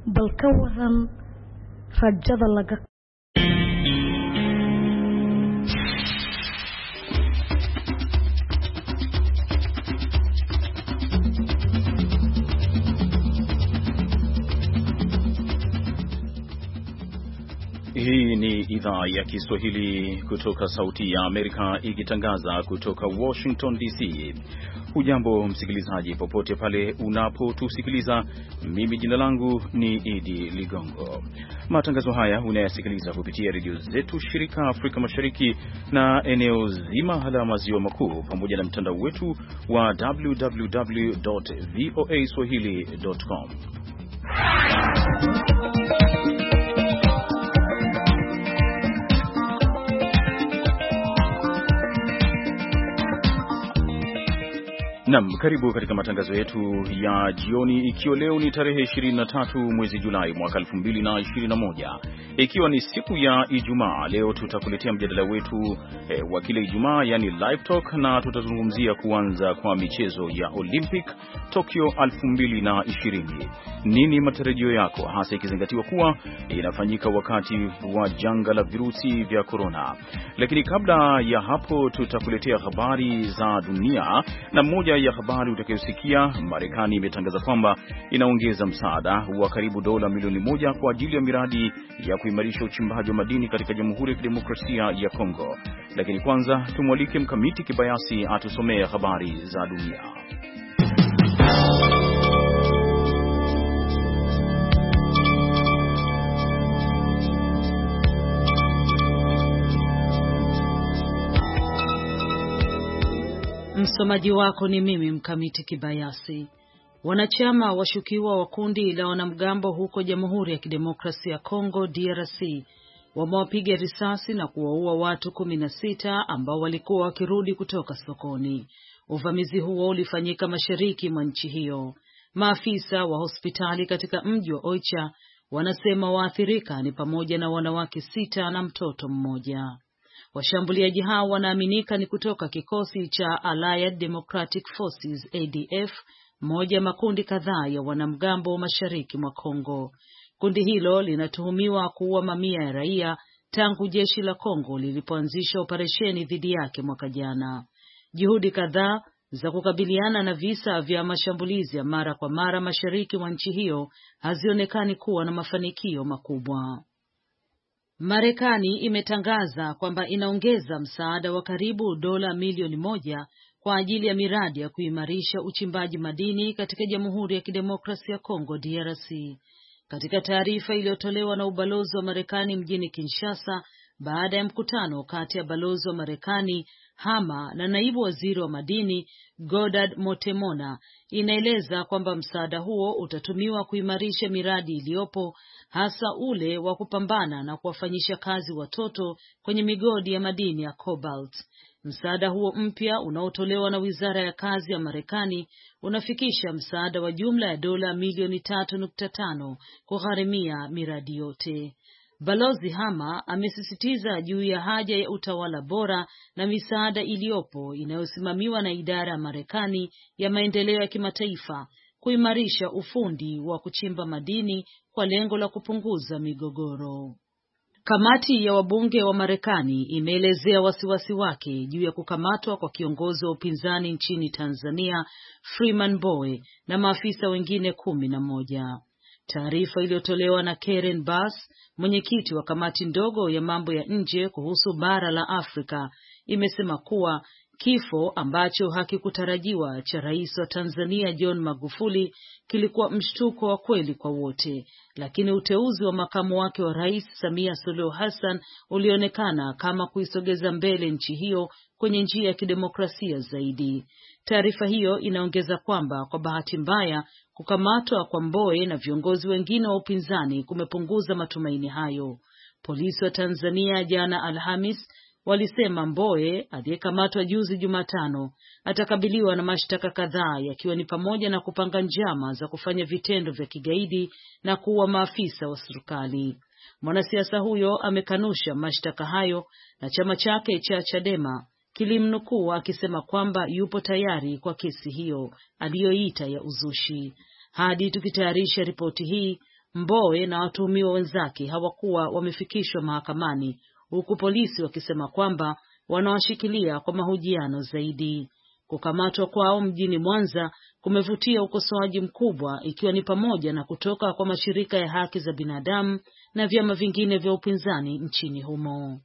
bal ka waran rajada laga Hii ni idhaa ya Kiswahili kutoka Sauti ya Amerika ikitangaza kutoka Washington DC. Hujambo msikilizaji popote pale unapotusikiliza. Mimi jina langu ni Idi Ligongo. Matangazo haya unayasikiliza kupitia redio zetu shirika Afrika Mashariki na eneo zima la maziwa makuu, pamoja na mtandao wetu wa www.voaswahili.com. Naam, karibu katika matangazo yetu ya jioni, ikiwa leo ni tarehe 23 mwezi Julai mwaka 2021, ikiwa ni siku ya Ijumaa. Leo tutakuletea mjadala wetu wa kila Ijumaa, yani live talk, na tutazungumzia kuanza kwa michezo ya Olympic Tokyo 2020. Nini matarajio yako, hasa ikizingatiwa kuwa inafanyika wakati wa janga la virusi vya corona? Lakini kabla ya hapo tutakuletea habari za dunia, na moja ya habari utakayosikia, Marekani imetangaza kwamba inaongeza msaada wa karibu dola milioni 1 kwa ajili ya miradi ya kuimarisha uchimbaji wa madini katika Jamhuri ya Kidemokrasia ya Kongo. Lakini kwanza tumwalike Mkamiti Kibayasi atusomee habari za dunia. Msomaji wako ni mimi Mkamiti Kibayasi. Wanachama washukiwa wa kundi la wanamgambo huko Jamhuri ya Kidemokrasia ya Kongo DRC wamewapiga risasi na kuwaua watu 16 ambao walikuwa wakirudi kutoka sokoni. Uvamizi huo ulifanyika mashariki mwa nchi hiyo. Maafisa wa hospitali katika mji wa Oicha wanasema waathirika ni pamoja na wanawake 6 na mtoto mmoja. Washambuliaji hao wanaaminika ni kutoka kikosi cha Allied Democratic Forces ADF, moja makundi kadhaa ya wanamgambo mashariki mwa Kongo. Kundi hilo linatuhumiwa kuua mamia ya raia tangu jeshi la Kongo lilipoanzisha operesheni dhidi yake mwaka jana. Juhudi kadhaa za kukabiliana na visa vya mashambulizi ya mara kwa mara mashariki mwa nchi hiyo hazionekani kuwa na mafanikio makubwa. Marekani imetangaza kwamba inaongeza msaada wa karibu dola milioni 1 kwa ajili ya miradi ya kuimarisha uchimbaji madini katika Jamhuri ya Kidemokrasia ya Kongo DRC. Katika taarifa iliyotolewa na ubalozi wa Marekani mjini Kinshasa baada ya mkutano kati ya balozi wa Marekani Hama na naibu waziri wa madini Godard Motemona, inaeleza kwamba msaada huo utatumiwa kuimarisha miradi iliyopo, hasa ule wa kupambana na kuwafanyisha kazi watoto kwenye migodi ya madini ya cobalt. Msaada huo mpya unaotolewa na Wizara ya Kazi ya Marekani unafikisha msaada wa jumla ya dola milioni 3.5 kugharimia miradi yote. Balozi Hama amesisitiza juu ya haja ya utawala bora na misaada iliyopo inayosimamiwa na idara ya Marekani ya maendeleo ya kimataifa kuimarisha ufundi wa kuchimba madini kwa lengo la kupunguza migogoro. Kamati ya wabunge wa Marekani imeelezea wasiwasi wake juu ya kukamatwa kwa kiongozi wa upinzani nchini Tanzania Freeman Mbowe na maafisa wengine 11. Taarifa iliyotolewa na Karen Bass, mwenyekiti wa kamati ndogo ya mambo ya nje kuhusu bara la Afrika, imesema kuwa kifo ambacho hakikutarajiwa cha rais wa Tanzania John Magufuli kilikuwa mshtuko wa kweli kwa wote, lakini uteuzi wa makamu wake wa rais Samia Suluhu Hassan ulionekana kama kuisogeza mbele nchi hiyo kwenye njia ya kidemokrasia zaidi. Taarifa hiyo inaongeza kwamba kwa bahati mbaya kukamatwa kwa Mbowe na viongozi wengine wa upinzani kumepunguza matumaini hayo. Polisi wa Tanzania jana Alhamis walisema Mbowe aliyekamatwa juzi Jumatano atakabiliwa na mashtaka kadhaa, yakiwa ni pamoja na kupanga njama za kufanya vitendo vya kigaidi na kuua maafisa wa serikali. Mwanasiasa huyo amekanusha mashtaka hayo na chama chake cha Chadema kilimnukuu akisema kwamba yupo tayari kwa kesi hiyo aliyoita ya uzushi. Hadi tukitayarisha ripoti hii, Mbowe na watuhumiwa wenzake hawakuwa wamefikishwa mahakamani, huku polisi wakisema kwamba wanawashikilia kwa mahojiano zaidi. Kukamatwa kwao mjini Mwanza kumevutia ukosoaji mkubwa, ikiwa ni pamoja na kutoka kwa mashirika ya haki za binadamu na vyama vingine vya upinzani nchini humo.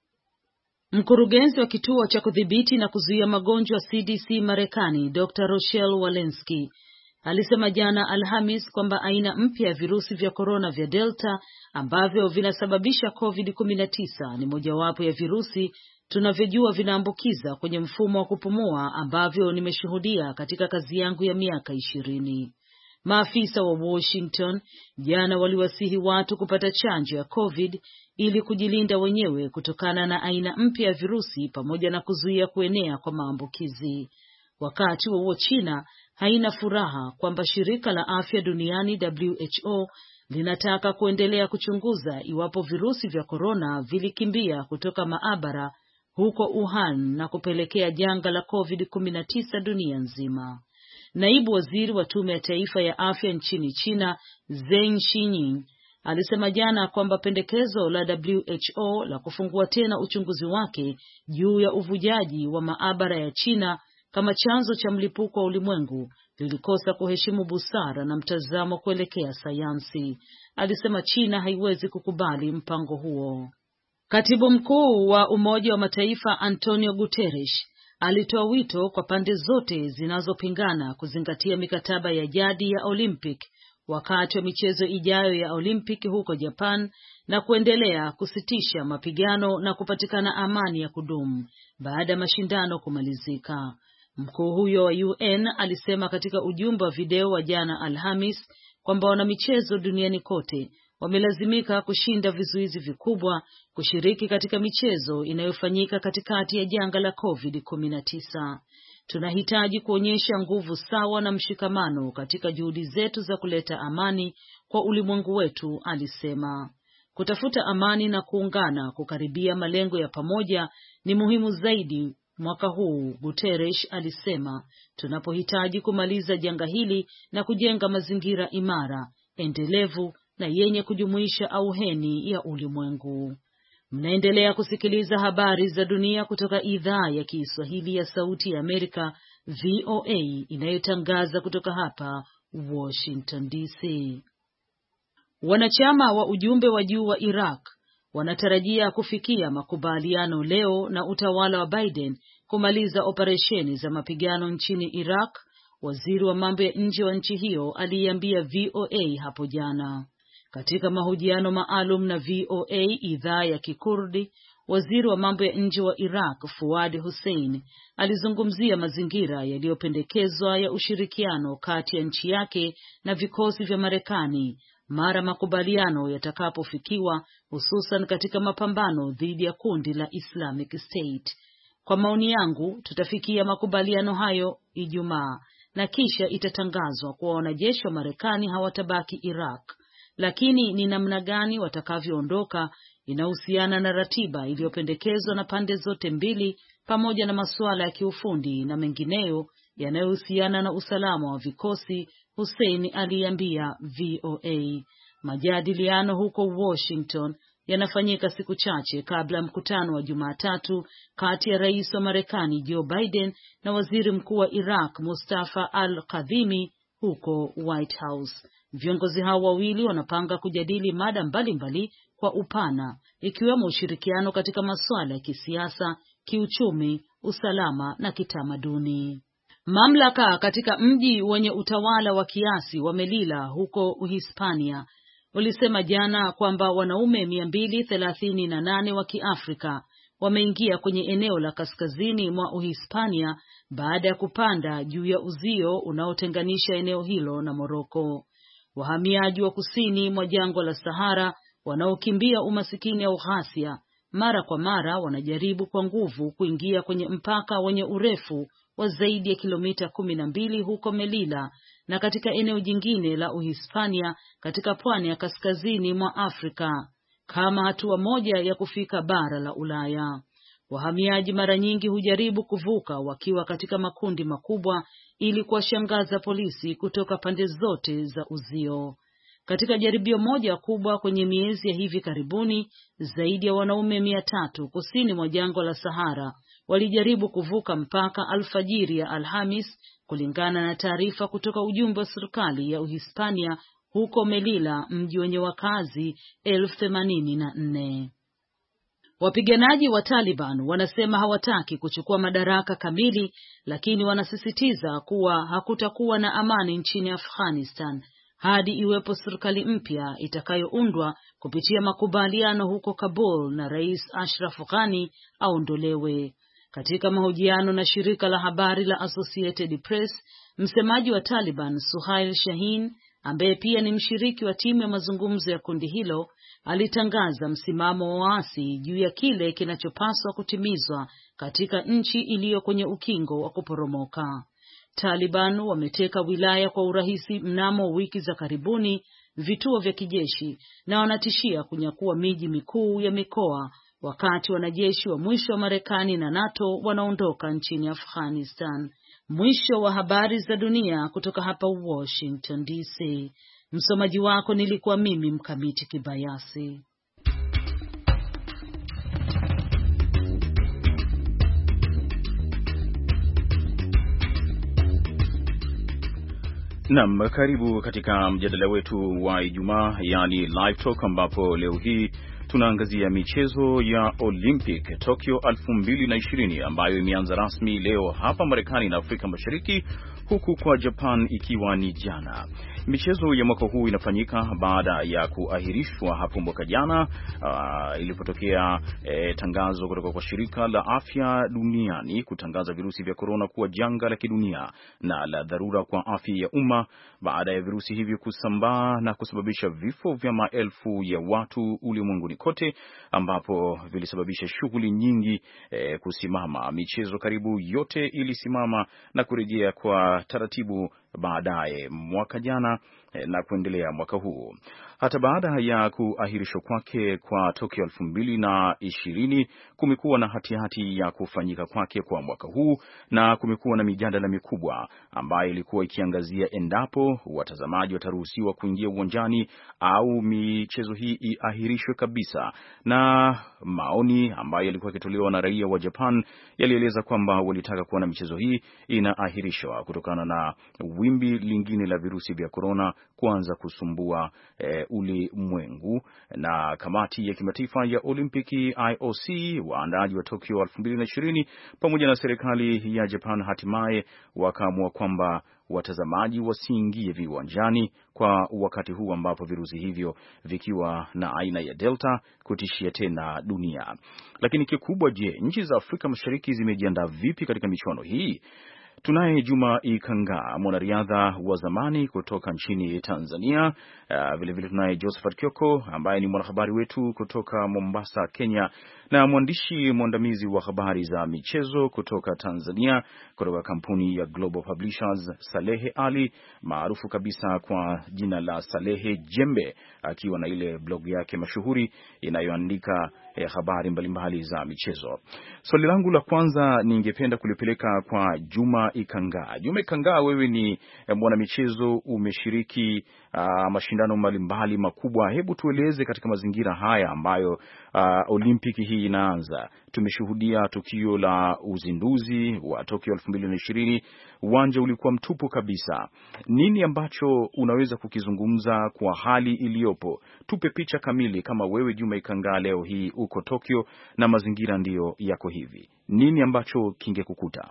Mkurugenzi wa kituo cha kudhibiti na kuzuia magonjwa CDC Marekani, Dr. Rochelle Walensky alisema jana Alhamis kwamba aina mpya ya virusi vya korona vya Delta ambavyo vinasababisha COVID-19 ni mojawapo ya virusi tunavyojua vinaambukiza kwenye mfumo wa kupumua ambavyo nimeshuhudia katika kazi yangu ya miaka 20. Maafisa wa Washington jana waliwasihi watu kupata chanjo ya COVID ili kujilinda wenyewe kutokana na aina mpya ya virusi pamoja na kuzuia kuenea kwa maambukizi. Wakati huo China haina furaha kwamba shirika la afya duniani WHO linataka kuendelea kuchunguza iwapo virusi vya korona vilikimbia kutoka maabara huko Wuhan na kupelekea janga la COVID-19 dunia nzima. Naibu waziri wa tume ya taifa ya afya nchini China, Zheng Xinying, alisema jana kwamba pendekezo la WHO la kufungua tena uchunguzi wake juu ya uvujaji wa maabara ya China kama chanzo cha mlipuko wa ulimwengu lilikosa kuheshimu busara na mtazamo kuelekea sayansi. Alisema China haiwezi kukubali mpango huo. Katibu mkuu wa Umoja wa Mataifa Antonio Guterres alitoa wito kwa pande zote zinazopingana kuzingatia mikataba ya jadi ya Olympic wakati wa michezo ijayo ya Olympic huko Japan na kuendelea kusitisha mapigano na kupatikana amani ya kudumu baada ya mashindano kumalizika. Mkuu huyo wa UN alisema katika ujumbe wa video wa jana Alhamis kwamba wanamichezo duniani kote wamelazimika kushinda vizuizi vikubwa kushiriki katika michezo inayofanyika katikati ya janga la COVID-19. Tunahitaji kuonyesha nguvu sawa na mshikamano katika juhudi zetu za kuleta amani kwa ulimwengu wetu, alisema. Kutafuta amani na kuungana kukaribia malengo ya pamoja ni muhimu zaidi mwaka huu, Guterres alisema, tunapohitaji kumaliza janga hili na kujenga mazingira imara, endelevu na yenye kujumuisha auheni ya ulimwengu. Mnaendelea kusikiliza habari za dunia kutoka idhaa ya Kiswahili ya Sauti ya Amerika, VOA, inayotangaza kutoka hapa Washington DC. Wanachama wa ujumbe wa juu wa Iraq wanatarajia kufikia makubaliano leo na utawala wa Biden kumaliza operesheni za mapigano nchini Iraq, waziri wa mambo ya nje wa nchi hiyo aliambia VOA hapo jana. Katika mahojiano maalum na VOA idhaa ya Kikurdi, waziri wa mambo ya nje wa Iraq Fuad Hussein alizungumzia mazingira yaliyopendekezwa ya ushirikiano kati ya nchi yake na vikosi vya Marekani mara makubaliano yatakapofikiwa, hususan katika mapambano dhidi ya kundi la Islamic State. Kwa maoni yangu, tutafikia makubaliano hayo Ijumaa na kisha itatangazwa kuwa wanajeshi wa Marekani hawatabaki Iraq. Lakini ni namna gani watakavyoondoka inahusiana na ratiba iliyopendekezwa na pande zote mbili pamoja na masuala ya kiufundi na mengineyo yanayohusiana na usalama wa vikosi, Hussein aliambia VOA. Majadiliano huko Washington yanafanyika siku chache kabla mkutano wa Jumatatu kati ya rais wa Marekani Joe Biden na waziri mkuu wa Iraq Mustafa al-Kadhimi huko White House. Viongozi hao wawili wanapanga kujadili mada mbalimbali kwa upana, ikiwemo ushirikiano katika masuala ya kisiasa, kiuchumi, usalama na kitamaduni. Mamlaka katika mji wenye utawala wa kiasi wa Melilla huko Uhispania ulisema jana kwamba wanaume 238 wa Kiafrika wameingia kwenye eneo la kaskazini mwa Uhispania baada ya kupanda juu ya uzio unaotenganisha eneo hilo na Moroko. Wahamiaji wa kusini mwa jangwa la Sahara wanaokimbia umasikini au ghasia mara kwa mara wanajaribu kwa nguvu kuingia kwenye mpaka wenye urefu wa zaidi ya kilomita 12 huko Melilla na katika eneo jingine la Uhispania katika pwani ya kaskazini mwa Afrika kama hatua moja ya kufika bara la Ulaya. Wahamiaji mara nyingi hujaribu kuvuka wakiwa katika makundi makubwa ili kuwashangaza polisi kutoka pande zote za uzio. Katika jaribio moja kubwa kwenye miezi ya hivi karibuni, zaidi ya wanaume 300 kusini mwa jangwa la Sahara walijaribu kuvuka mpaka alfajiri ya Alhamis, kulingana na taarifa kutoka ujumbe wa serikali ya Uhispania huko Melilla, mji wenye wakazi 84,000. Wapiganaji wa Taliban wanasema hawataki kuchukua madaraka kamili, lakini wanasisitiza kuwa hakutakuwa na amani nchini Afghanistan hadi iwepo serikali mpya itakayoundwa kupitia makubaliano huko Kabul na Rais Ashraf Ghani aondolewe. Katika mahojiano na shirika la habari la Associated Press, msemaji wa Taliban Suhail Shaheen, ambaye pia ni mshiriki wa timu ya mazungumzo ya kundi hilo, alitangaza msimamo wa waasi juu ya kile kinachopaswa kutimizwa katika nchi iliyo kwenye ukingo wa kuporomoka. Taliban wameteka wilaya kwa urahisi mnamo wiki za karibuni, vituo vya kijeshi, na wanatishia kunyakua miji mikuu ya mikoa wakati wanajeshi wa mwisho wa Marekani na NATO wanaondoka nchini Afghanistan. Mwisho wa habari za dunia kutoka hapa Washington DC. Msomaji wako nilikuwa mimi Mkamiti Kibayasi. Naam, karibu katika mjadala wetu wa Ijumaa, yani Live Talk, ambapo leo hii tunaangazia michezo ya Olympic Tokyo 2020 ambayo imeanza rasmi leo hapa Marekani na Afrika Mashariki, huku kwa Japan ikiwa ni jana. Michezo ya mwaka huu inafanyika baada ya kuahirishwa hapo mwaka jana ilipotokea tangazo kutoka kwa shirika la afya duniani kutangaza virusi vya korona kuwa janga la kidunia na la dharura kwa afya ya umma, baada ya virusi hivyo kusambaa na kusababisha vifo vya maelfu ya watu ulimwenguni kote, ambapo vilisababisha shughuli nyingi kusimama. Michezo karibu yote ilisimama na kurejea kwa taratibu baadaye mwaka jana na kuendelea mwaka huu. Hata baada ya kuahirishwa kwake kwa Tokyo 2020, kumekuwa na hatihati ya kufanyika kwake kwa mwaka huu, na kumekuwa na mijadala mikubwa ambayo ilikuwa ikiangazia endapo watazamaji wataruhusiwa kuingia uwanjani au michezo hii iahirishwe kabisa. Na maoni ambayo yalikuwa yakitolewa na raia wa Japan yalieleza kwamba walitaka kuona michezo hii inaahirishwa kutokana na wimbi lingine la virusi vya korona kuanza kusumbua ulimwengu. Na kamati ya kimataifa ya Olimpiki IOC, waandaaji wa Tokyo 2020 pamoja na serikali ya Japan hatimaye wakaamua kwamba watazamaji wasiingie viwanjani kwa wakati huu ambapo virusi hivyo vikiwa na aina ya Delta kutishia tena dunia. Lakini kikubwa, je, nchi za Afrika Mashariki zimejiandaa vipi katika michuano hii? Tunaye Juma Ikanga, mwanariadha wa zamani kutoka nchini Tanzania. Vilevile tunaye Josephat Kioko ambaye ni mwanahabari wetu kutoka Mombasa, Kenya, na mwandishi mwandamizi wa habari za michezo kutoka Tanzania kutoka kampuni ya Global Publishers, Salehe Ali, maarufu kabisa kwa jina la Salehe Jembe, akiwa na ile blog yake mashuhuri inayoandika habari mbalimbali za michezo. Swali langu la kwanza ningependa kulipeleka kwa Juma Ikanga. Juma Ikanga, wewe ni mwanamichezo, umeshiriki mashindano mbalimbali makubwa. Hebu tueleze katika mazingira haya ambayo Olimpiki hii inaanza. Tumeshuhudia tukio la uzinduzi wa Tokyo 2020, uwanja ulikuwa mtupu kabisa. Nini ambacho unaweza kukizungumza kwa hali iliyopo? Tupe picha kamili kama wewe Juma Ikanga leo hii uko Tokyo na mazingira ndiyo yako hivi. Nini ambacho kingekukuta?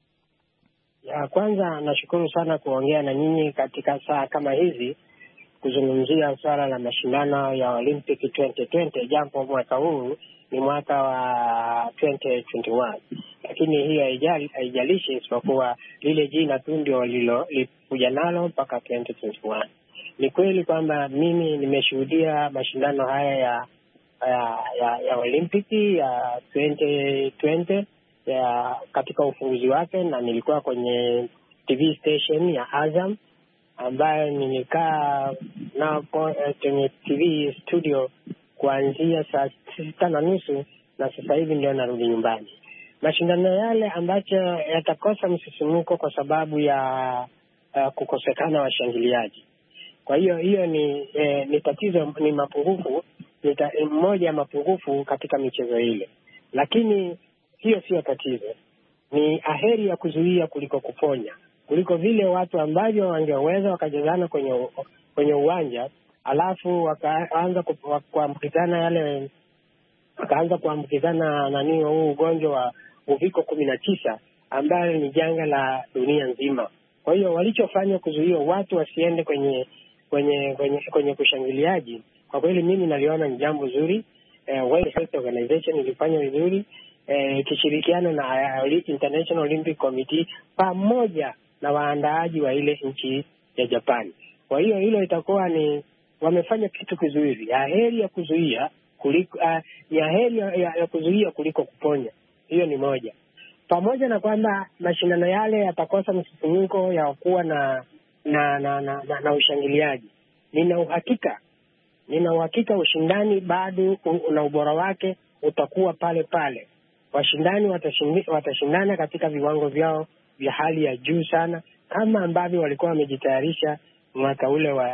Ya kwanza, nashukuru sana kuongea na nyinyi katika saa kama hizi kuzungumzia swala la mashindano ya Olympic 2020, japo mwaka huu ni mwaka wa 2021. Lakini hii haijalishi, isipokuwa lile jina tu ndio lilikuja nalo mpaka 2021. Ni kweli kwamba mimi nimeshuhudia mashindano haya ya Olimpiki ya 2020 katika ufunguzi wake, na nilikuwa kwenye TV station ya Azam ambayo nilikaa na kwenye TV studio kuanzia saa 6:30, na sasa hivi ndio narudi nyumbani. Mashindano yale ambacho yatakosa msisimuko kwa sababu ya kukosekana washangiliaji. Kwa hiyo ni tatizo, ni mapungufu, mmoja ya mapungufu katika michezo ile. Lakini hiyo sio tatizo. Ni aheri ya kuzuia kuliko kuponya, kuliko vile watu ambavyo wangeweza wakajazana kwenye uwanja alafu wakaanza kuambukizana huu ugonjwa wa uviko 19 ambayo ni janga la dunia nzima. Kwa hiyo walichofanya kuzuia watu wasiende kwenye kushangiliaji, kwa kweli mimi naliona ni jambo zuri. World Health Organization ilifanya vizuri ikishirikiana na International Olympic Committee pamoja na waandaaji wa ile nchi ya Japan. Kwa hiyo hilo itakuwa ni wamefanya kitu kizuri. Aheri ya kuzuia kuliko ya kuzuia kuliko kuponya. Hiyo ni moja. Pamoja na kwamba mashindano yale yatakosa msisimko ya kuwa na ushangiliaji. Nina uhakika ushindani bado na ubora wake utakuwa pale pale. Washindani watashindana katika viwango vyao vya hali ya juu sana, kama ambavyo walikuwa wamejitayarisha mwaka ule wa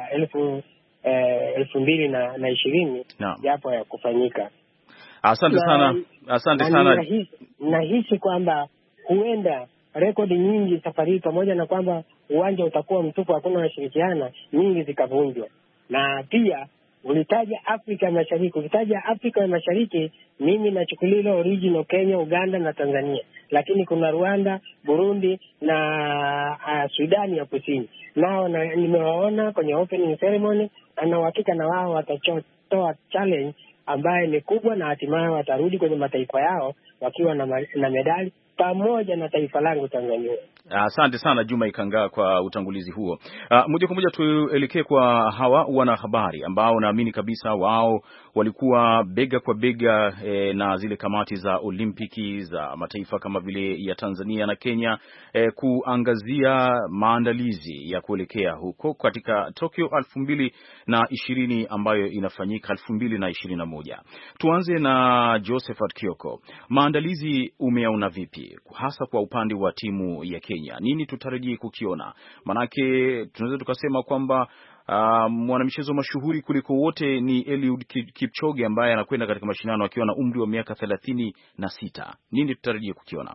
2020 japo ya kufanyika. Asante sana. Nahisi kwamba huenda rekodi nyingi safari, pamoja na kwamba uwanja utakuwa mtupu, hakuna washirikiana, nyingi zikavunjwa. Na pia ulitaja Afrika ya Mashariki, mimi nachukulia ile original Kenya, Uganda na Tanzania. Lakini kuna Rwanda, Burundi na Sudani ya Kusini. Nao nimewaona kwenye opening ceremony, na uhakika na wao watatoa challenge ambaye ni kubwa, na hatimaye watarudi kwenye mataifa yao wakiwa na medali pamoja na taifa langu Tanzania. Asante sana Juma Ikangaa kwa utangulizi huo. Moja kwa moja tuelekee kwa hawa wanahabari ambao naamini kabisa wao walikuwa bega kwa bega na zile kamati za Olimpiki za mataifa kama vile ya Tanzania na Kenya kuangazia maandalizi ya kuelekea huko katika Tokyo 2020 ambayo inafanyika 2021. Tuanze na Josephat Kioko. Maandalizi umeyaona vipi hasa kwa upande wa timu ya Kenya? Nini tutarajie kukiona? Manake tunaweza tukasema kwamba mwanamichezo mashuhuri kuliko wote ni Eliud Kipchoge ambaye anakwenda katika mashindano akiwa na umri wa miaka 36. Nini tutarajie kukiona?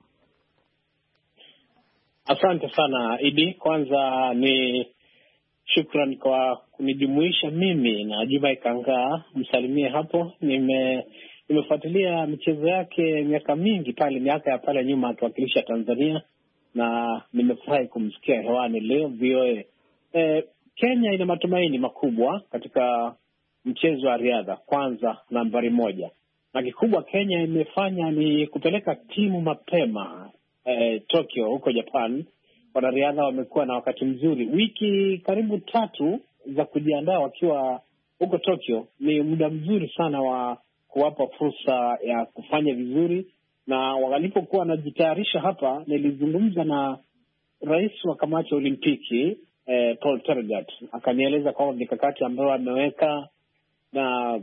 Asante sana Idi. Kwanza ni shukrani kwa kunijumuisha mimi na Juma Ikangaa, msalimie hapo. Nimefuatilia michezo yake miaka ya pale nyuma akiwakilisha Tanzania, na nimefurahi kumsikia hewani leo VOA. Kenya ina matumaini makubwa katika mchezo wa riadha, kwanza nambari 1. Na kikubwa Kenya imefanya ni kupeleka timu mapema Tokyo huko Japan. Wanariadha wamekuwa na wakati mzuri. Wiki karibu 3 za kujiandaa wakiwa huko Tokyo ni muda mzuri sana wa kuwapa fursa ya kufanya vizuri. Na walipokuwa wanajitayarisha hapa, nilizungumza na rais wa kamati ya Olimpiki Paul Tergat, akanieleza kwamba mikakati ambayo ameweka na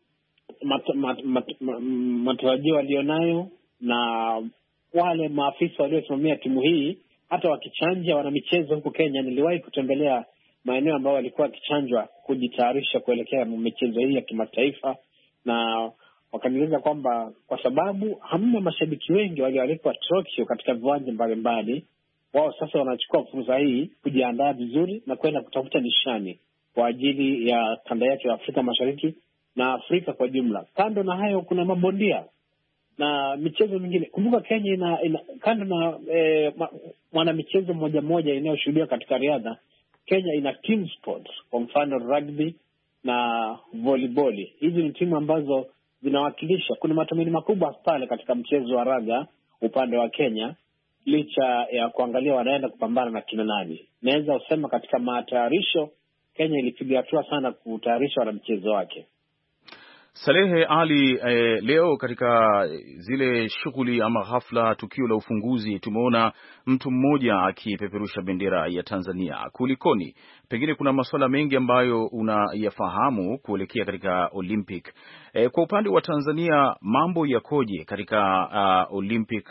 matarajio walionayo, na wale maafisa waliosimamia timu hii hata wakichanja wana michezo huko Kenya. Niliwahi kutembelea maeneo ambayo walikuwa wakichanjwa kujitayarisha kuelekea michezo hii ya kimataifa, na wakanieleza kwamba kwa sababu hamna mashabiki wengi walioalikwa Tokyo katika viwanja mbalimbali, wao sasa wanachukua fursa hii kujiandaa vizuri na kwenda kutafuta nishani kwa ajili ya kanda yetu ya Afrika Mashariki na Afrika kwa jumla. Kando na hayo, kuna mabondia na michezo mingine. Kumbuka Kenya kando na mwana michezo moja inayoshuhudiwa katika riadha, Kenya ina team sports, kwa mfano rugby na volleyball. Hizi ni timu ambazo zinawakilisha. Kuna matumaini makubwa pale katika mchezo wa raga upande wa Kenya, licha ya kuangalia wanaenda kupambana na kina nani. Naweza usema katika matayarisho Kenya ilipiga hatua sana kutayarisha wana mchezo wake. Salehe Ali, leo katika zile shughuli ama hafla, tukio la ufunguzi, tumeona mtu mmoja akipeperusha bendera ya Tanzania. Kulikoni? Pengine kuna masuala mengi ambayo unayafahamu kuelekea katika Olympic. Kwa upande wa Tanzania mambo yakoje katika Olympic?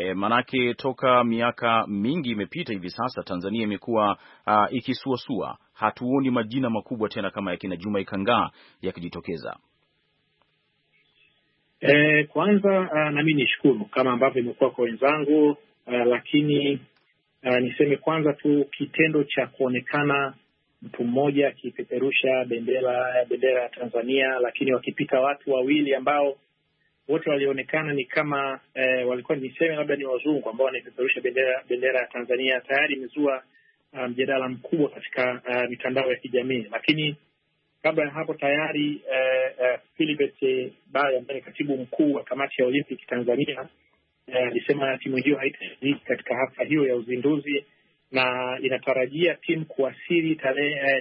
Manake toka miaka mingi imepita hivi sasa Tanzania imekuwa ikisuasua hatuoni majina makubwa tena kama yakina Juma Ikangaa yakijitokeza? Kwanza na mimi nishukuru kama ambavyo imekuwa kwa wenzangu, lakini niseme kwanza tu kitendo cha kuonekana mtu mmoja akipeperusha bendera ya Tanzania, lakini wakipita watu wawili ambao wote walionekana ni kama walikuwa niseme labda ni wazungu ambao wanaipeperusha bendera ya Tanzania, tayari imezua mjadala mkubwa katika mitandao ya kijamii. Lakini kabla ya hapo tayari Philibert Bayi ambaye ni katibu mkuu wa kamati ya Olympic Tanzania alisema timu hiyo haitashiriki katika hafla hiyo ya uzinduzi, na inatarajia timu kuwasili tarehe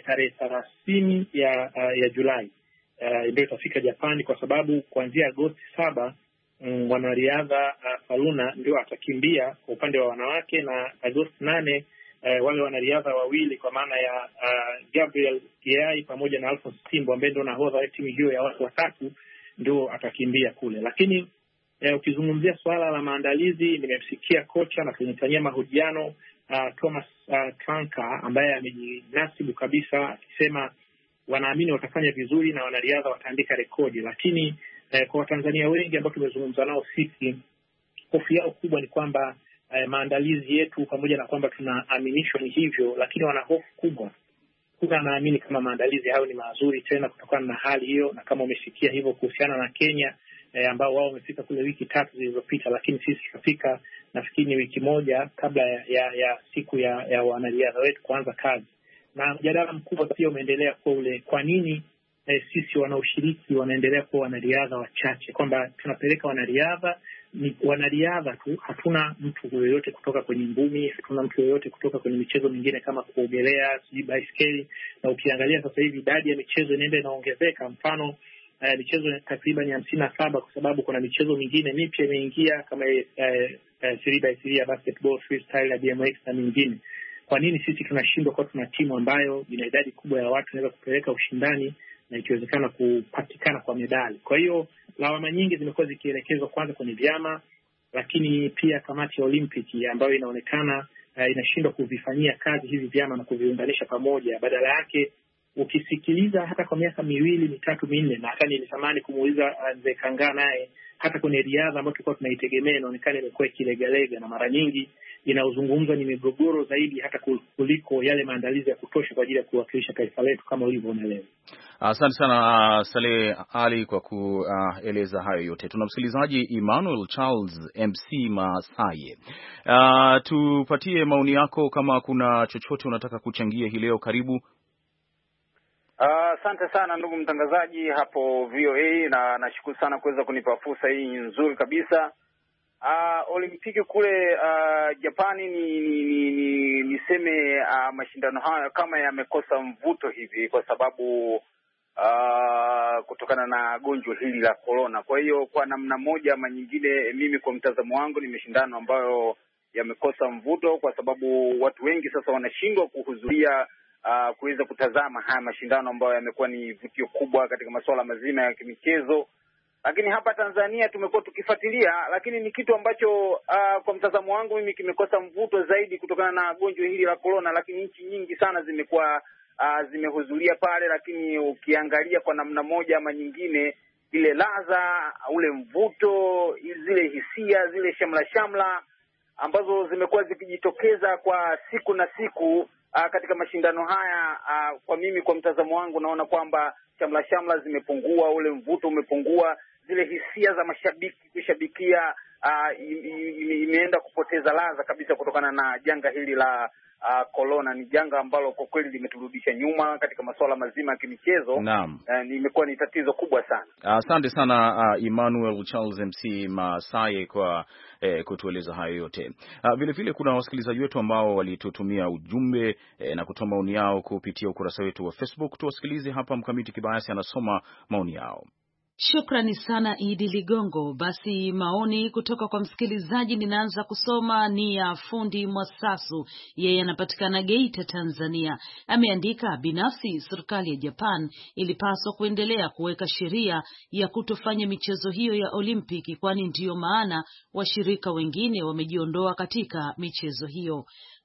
30 ya Julai ndio itafika Japani, kwa sababu kuanzia Agosti 7 mwanariadha Faluna ndio atakimbia kwa upande wa wanawake, na Agosti 8 wale wanariadha wawili kwa maana ya Gabriel Kiai pamoja na Alphonse Simbo ambaye ndio nahodha wa timu hiyo ya watu watatu ndio atakimbia kule. Lakini ukizungumzia swala la maandalizi, nimemsikia kocha na kunifanyia mahojiano Thomas Tranka ambaye amejinasibu kabisa akisema wanaamini watafanya vizuri na wanariadha wataandika rekodi. Lakini kwa Watanzania wengi ambao tumezungumza nao sisi, hofu yao kubwa ni kwamba maandalizi yetu, pamoja na kwamba tunaaminishwa ni hivyo, lakini wana hofu kubwa. Kuna naamini kama maandalizi hayo ni mazuri tena kutokana na hali hiyo, na kama umesikia hivyo kuhusiana na Kenya ambao wao wamefika kule wiki 3 zilizopita, lakini sisi tutafika nafikiri wiki moja kabla ya siku ya wanariadha wetu kuanza kazi. Na mjadala mkubwa pia umeendelea kwa ule, kwa nini sisi wanaoshiriki wanaendelea kuwa wanariadha wachache, kwamba tunapeleka wanariadha tu, hatuna mtu yoyote kutoka kwenye ngumi, hatuna mtu yoyote kutoka kwenye michezo mingine kama kuogelea, baiskeli. Na ukiangalia sasa hivi idadi ya michezo inaenda inaongezeka. Mfano michezo takriban 57, kwa sababu kuna michezo mingine mipya imeingia kama 3x3 ya basketball, freestyle ya BMX na mingine. Kwa nini sisi tunashindwa kwa tuna timu ambayo ina idadi kubwa ya watu inaweza kupeleka ushindani na ikiwezekana kupatikana kwa medali? Kwa hiyo lawama nyingi zimekuwa zikielekezwa kwanza kwenye vyama, lakini pia kamati ya Olimpiki ambayo inaonekana inashindwa kuvifanyia kazi hivi vyama na kuviunganisha pamoja. Badala yake ukisikiliza hata kwa miaka 2, 3, 4, na hata nilitamani kumuuliza Mzee Kangaa naye, hata kwenye riadha ambayo tulikuwa tunaitegemea inaonekana imekuwa ikilegalega, na mara nyingi inaozungumzwa ni migogoro zaidi hata kuliko yale maandalizi ya kutosha kwa ajili ya kuwakilisha taifa letu kama ulivyoona leo. Asante sana Saleh Ali kwa kueleza hayo yote. Tuna msikilizaji Emmanuel Charles MC Masaye. Tupatie maoni yako kama kuna chochote unataka kuchangia hii leo, karibu. Asante sana ndugu mtangazaji hapo VOA, na nashukuru sana kuweza kunipa fursa hii nzuri kabisa. Olimpiki kule Japani niseme mashindano haya kama yamekosa mvuto hivi kwa sababu kutokana na gonjwa hili la corona. Kwa hiyo kwa namna moja ama nyingine, mimi kwa mtazamo wangu ni mashindano ambayo yamekosa mvuto kwa sababu watu wengi sasa wanashindwa kuhudhuria kuweza kutazama haya mashindano ambayo yamekuwa ni vutio kubwa katika masuala mazima ya kimichezo. Lakini hapa Tanzania tumekuwa tukifuatilia, lakini ni kitu ambacho kwa mtazamo wangu mimi kimekosa mvuto zaidi kutokana na gonjwa hili la corona. Lakini nchi nyingi sana zimekuwa zimehudhuria pale, lakini ukiangalia kwa namna moja ama nyingine, ile ladha, ule mvuto, zile hisia, zile shamla ambazo zimekuwa zikijitokeza kwa siku na siku katika mashindano haya, kwa mimi kwa mtazamo wangu naona kwamba shamla zimepungua, ule mvuto umepungua, zile hisia za mashabiki kushabikia imeenda kupoteza ladha kabisa kutokana na janga hili la corona. Ni janga ambalo kwa kweli limeturudisha nyuma katika masuala mazima ya kimichezo. Naam. Imekuwa ni tatizo kubwa sana. Asante sana Emmanuel Charles MC Masaye kwa kutueleza hayo yote. Vile vile kuna wasikilizaji wetu ambao walitutumia ujumbe na kutoa maoni yao kupitia ukurasa wetu wa Facebook. Tuwasikilize hapa. Mkamiti Kibayasi anasoma maoni yao. Shukrani sana Idi Ligongo. Basi maoni kutoka kwa msikilizaji ninaanza kusoma ni ya Fundi Mwasasu, yeye anapatikana Geita, Tanzania. Ameandika, binafsi serikali ya Japan ilipaswa kuendelea kuweka sheria ya kutofanya michezo hiyo ya Olimpiki, kwani ndiyo maana washirika wengine wamejiondoa katika michezo hiyo.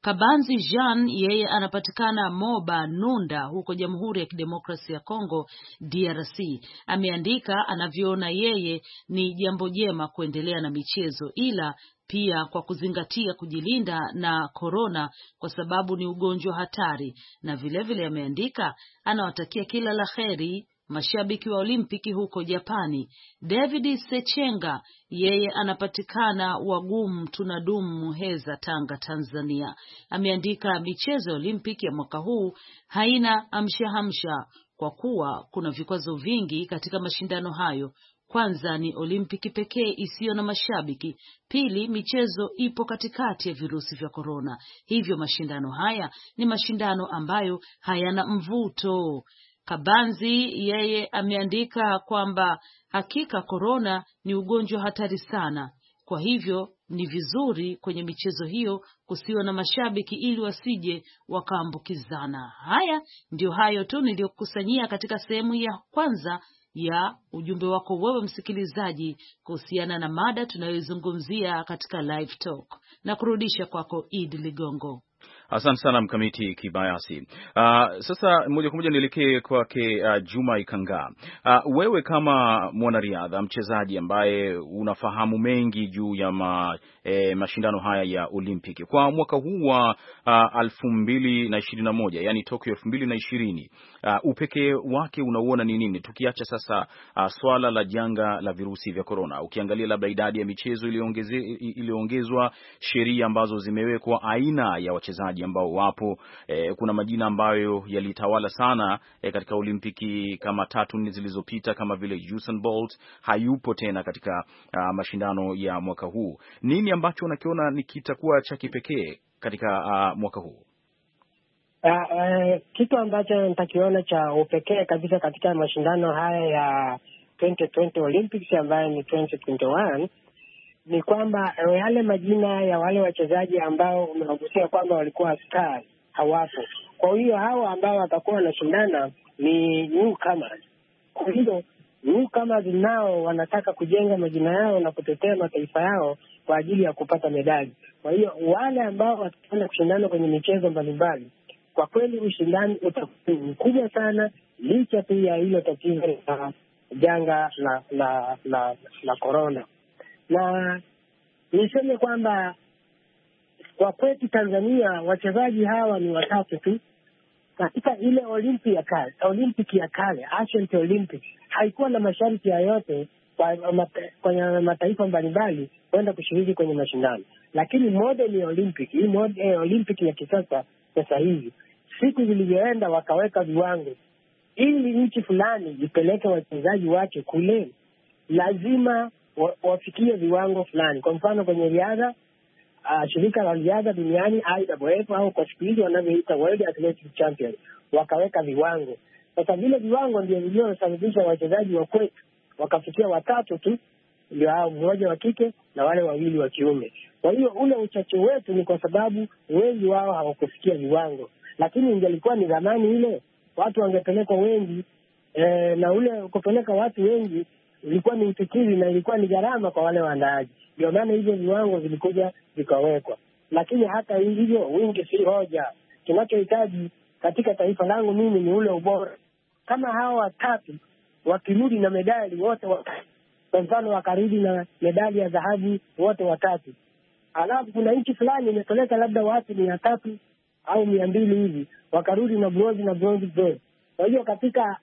Kabanzi Jean, yeye anapatikana Moba Nunda huko Jamhuri ya Kidemokrasia ya Kongo DRC, ameandika anavyoona yeye ni jambo jema kuendelea na michezo, ila pia kwa kuzingatia kujilinda na korona kwa sababu ni ugonjwa hatari, na vilevile ameandika anawatakia kila la kheri mashabiki wa Olimpiki huko Japani. David Sechenga, yeye anapatikana Wagumu Tunadumu Muheza, Tanga, Tanzania, ameandika michezo ya Olimpiki ya mwaka huu haina amshahamsha kwa kuwa kuna vikwazo vingi katika mashindano hayo. Kwanza ni Olimpiki pekee isiyo na mashabiki. Pili, michezo ipo katikati ya virusi vya korona, hivyo mashindano haya ni mashindano ambayo hayana mvuto. Kabanzi yeye ameandika kwamba hakika korona ni ugonjwa hatari sana, kwa hivyo ni vizuri kwenye michezo hiyo kusiwa na mashabiki ili wasije wakaambukizana. Haya ndio hayo tu niliyokusanyia katika sehemu ya kwanza ya ujumbe wako wewe msikilizaji kuhusiana na mada tunayozungumzia katika live talk, na kurudisha kwako Idi Ligongo. Asante sana Mkamiti Kibayasi. Sasa moja kwa moja nielekee kwake Juma Ikangaa. Wewe kama mwanariadha mchezaji ambaye unafahamu mengi juu ya mashindano haya ya Olimpiki kwa mwaka huu wa 2021, yani Tokyo 2020, upekee wake unauona ni nini? Tukiacha sasa swala la janga la virusi vya korona, ukiangalia labda idadi ya michezo iliyoongezwa, sheria ambazo zimewekwa, aina ya wachezaji ambao wapo, kuna majina ambayo yalitawala sana katika Olimpiki kama 3-4 zilizopita, kama vile Usain Bolt hayupo tena katika mashindano ya mwaka huu. Nini ambacho unakiona ni kitakuwa cha kipekee katika mwaka huu? Kitu ambacho nitakiona cha upekee kabisa katika mashindano haya ya 2020 Olympics ambayo ni 2021 ni kwamba yale majina ya wale wachezaji ambao umewagusia kwamba walikuwa stars hawapo. Kwa hiyo hao ambao watakuwa wanashindana ni newcomers. Kwa hiyo newcomers nao wanataka kujenga majina yao na kutetea mataifa yao kwa ajili ya kupata medali. Kwa hiyo wale ambao watakwenda kushindana kwenye michezo mbalimbali, kwa kweli ushindani utakuwa mkubwa sana, licha tu ya hilo tatizo la janga la corona. Na niseme kwamba kwa kwetu Tanzania wachezaji hawa ni watatu tu. Katika ile Olimpiki ya kale, Ancient Olympics, haikuwa na masharti yoyote kwenye mataifa mbalimbali kwenda kushiriki kwenye mashindano. Lakini modern Olympic, hii modern Olympic ya kisasa sasa hivi, siku zilivyoenda wakaweka viwango ili nchi fulani ipeleke wachezaji wake kule, lazima wafikie viwango fulani. Kwa mfano kwenye riadha, shirika la riadha duniani IAAF au kwa siku hizi wanavyoita World Athletics Champions wakaweka viwango. Sasa vile viwango ndio vilivyosababisha wachezaji wa kwetu wakafikia watatu tu, ndio hao, mmoja wa kike na wale wawili wa kiume. Kwa hiyo ule uchache wetu ni kwa sababu wengi wao hawakufikia viwango, lakini ingelikuwa ni zamani ile watu wangepelekwa wengi, na ule kupeleka watu wengi ilikuwa ni ufikiri na ilikuwa ni gharama kwa wale waandaaji. Ndio maana hivyo viwango vilikuja vikawekwa. Lakini hata hivyo wingi si hoja. Kinachohitaji katika taifa langu mimi ni ule ubora. Kama hawa watatu wakirudi na medali wote watatu, kwa mfano wakarudi na medali ya dhahabu wote watatu, alafu kuna nchi fulani imepeleka labda watu 300 au 200 hivi, wakarudi na bronze. Kwa hiyo katika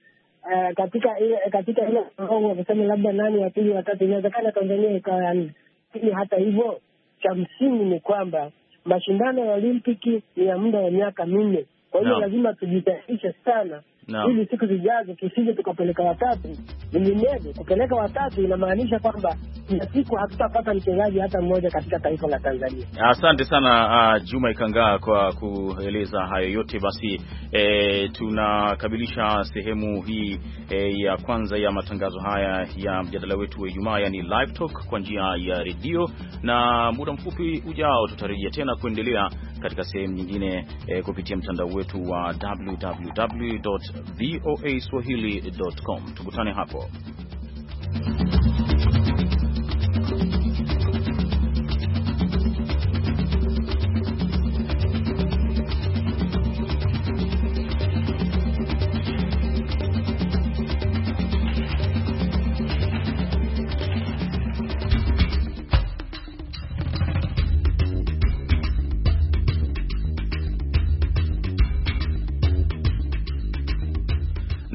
ile wakisema labda nani wa pili watatu, inawezekana Tanzania ikawa ya nne. Lakini hata hivyo cha msingi ni kwamba mashindano ya Olimpiki ni ya muda wa miaka 4. Kwa hiyo lazima tujitayarishe sana ili siku zijazo tusije tukapeleka watatu. Vinginevyo kupeleka watatu inamaanisha kwamba kila siku hatutapata mchezaji hata mmoja katika taifa la Tanzania. Asante sana Juma Ikangaa kwa kueleza hayo yote. Basi tunakamilisha sehemu hii ya kwanza ya matangazo haya ya mjadala wetu wa Ijumaa, yani live talk kwa njia ya redio, na muda mfupi ujao tutarejea tena kuendelea katika sehemu nyingine kupitia mtandao wetu wa www.voaswahili.com. Tukutane hapo.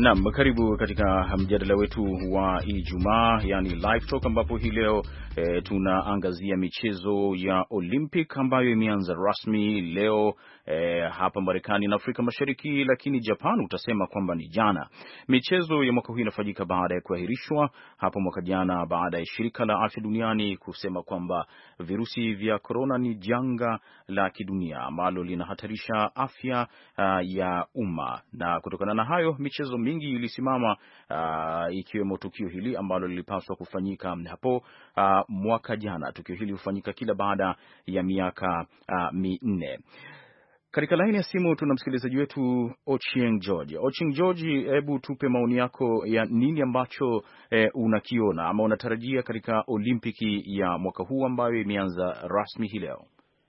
Naam, karibu katika mjadala wetu wa Ijumaa, yani live talk, ambapo hii leo tunaangazia michezo ya Olympic ambayo imeanza rasmi leo hapa Marekani na Afrika Mashariki, lakini Japan utasema kwamba ni jana. Michezo ya mwaka huu inafanyika baada ya kuahirishwa hapo mwaka jana baada ya shirika la afya duniani kusema kwamba virusi vya korona ni janga la kidunia ambalo linahatarisha afya ya umma, na kutokana na hayo michezo mingi ilisimama, ikiwemo tukio hili ambalo lilipaswa kufanyika hapo mwaka jana. Tukio hili hufanyika kila baada ya miaka minne. Katika laini ya simu tuna msikilizaji wetu Ochieng George. Ochieng George, hebu tupe maoni yako ya nini ambacho unakiona ama unatarajia katika Olimpiki ya mwaka huu ambayo imeanza rasmi hii leo.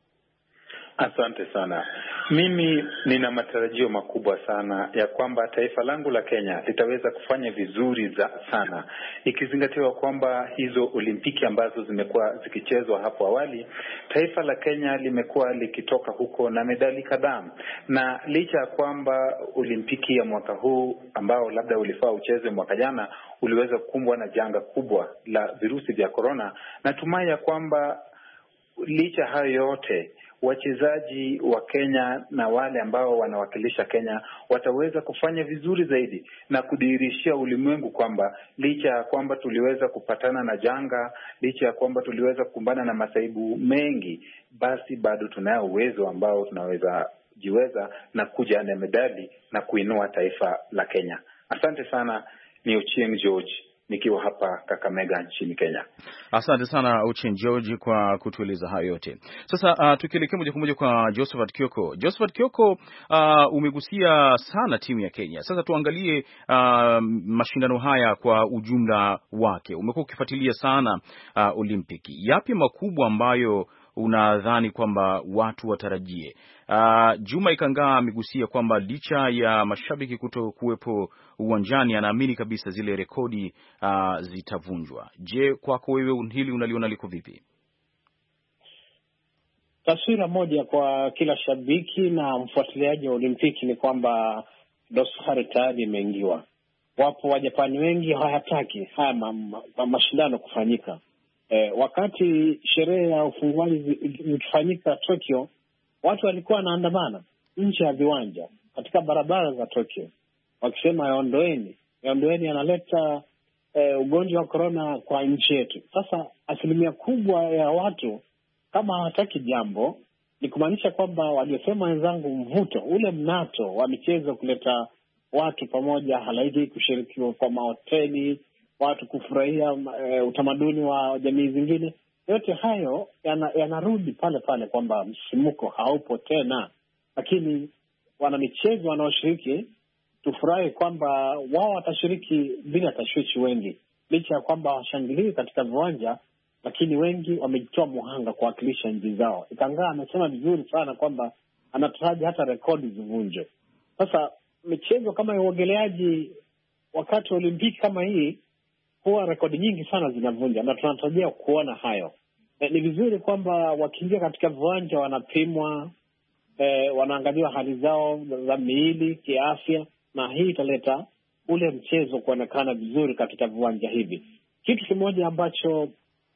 Asante sana. Mimi nina matarajio makubwa sana ya kwamba taifa langu la Kenya litaweza kufanya vizuri sana, ikizingatiwa kwamba hizo Olimpiki ambazo zimekuwa zikichezwa hapo awali, taifa la Kenya limekuwa likitoka huko na medali kadhaa. Na licha ya kwamba Olimpiki ya mwaka huu ambao labda ulifaa uchezwe mwaka jana uliweza kukumbwa na janga kubwa la virusi vya korona, natumai ya kwamba licha hayo yote wachezaji wa Kenya na wale ambao wanawakilisha Kenya wataweza kufanya vizuri zaidi na kudhihirishia ulimwengu kwamba licha ya kwamba tuliweza kupatana na janga, licha ya kwamba tuliweza kukumbana na masaibu mengi, basi bado tunayo uwezo ambao tunaweza jiweza na kuja na medali na kuinua taifa la Kenya. Asante sana. Ni Ochieng George nikiwa hapa Kakamega nchini Kenya. Asante sana Ochieng George kwa kutueleza hayo yote. Sasa tukielekea moja kwa moja kwa Josephat Kioko. Josephat Kioko, umegusia sana timu ya Kenya. Sasa tuangalie mashindano haya kwa ujumla wake. Umekuwa ukifuatilia sana Olimpiki. Yapi makubwa ambayo unadhani kwamba watu watarajie? Juma Ikangaa amegusia kwamba licha ya mashabiki kuto kuwepo uwanjani, anaamini kabisa zile rekodi zitavunjwa. Je, kwako wewe hili unaliona liko vipi? Taswira moja kwa kila shabiki na mfuatiliaji wa Olimpiki ni kwamba dosari tayari imeingiwa. Wapo Wajapani wengi hawataki haya mashindano kufanyika. Wakati sherehe ya ufunguaji ikifanyika Tokyo, watu walikuwa wanaandamana nje ya viwanja katika barabara za Tokyo wakisema yaondoeni analeta ugonjwa wa korona kwa nchi yetu. Sasa asilimia kubwa ya watu kama hawataki jambo, ni kumaanisha kwamba waliosema wenzangu, mvuto ule mnato wa michezo kuleta watu pamoja, halaiki kushiriki kwa mahoteli, watu kufurahia utamaduni wa jamii zingine, yote hayo yanarudi pale pale kwamba msimuko haupo tena. Lakini wana michezo wanaoshiriki, tufurahi kwamba wao watashiriki bila tashwishi wengi, licha ya kwamba washangilii katika viwanja, lakini wengi wamejitoa muhanga kuwakilisha nchi zao. Ikangaa amesema vizuri sana kwamba anataraji hata rekodi zivunjwe. Sasa michezo kama ya uogeleaji wakati wa Olimpiki kama hii, huwa rekodi nyingi sana zinavunja, na tunatarajia kuona hayo. Ni vizuri kwamba wakiingia katika viwanja wanapimwa, wanaangaliwa hali zao za miili kiafya, na hii italeta ule mchezo kuonekana vizuri katika viwanja hivi. Kitu kimoja ambacho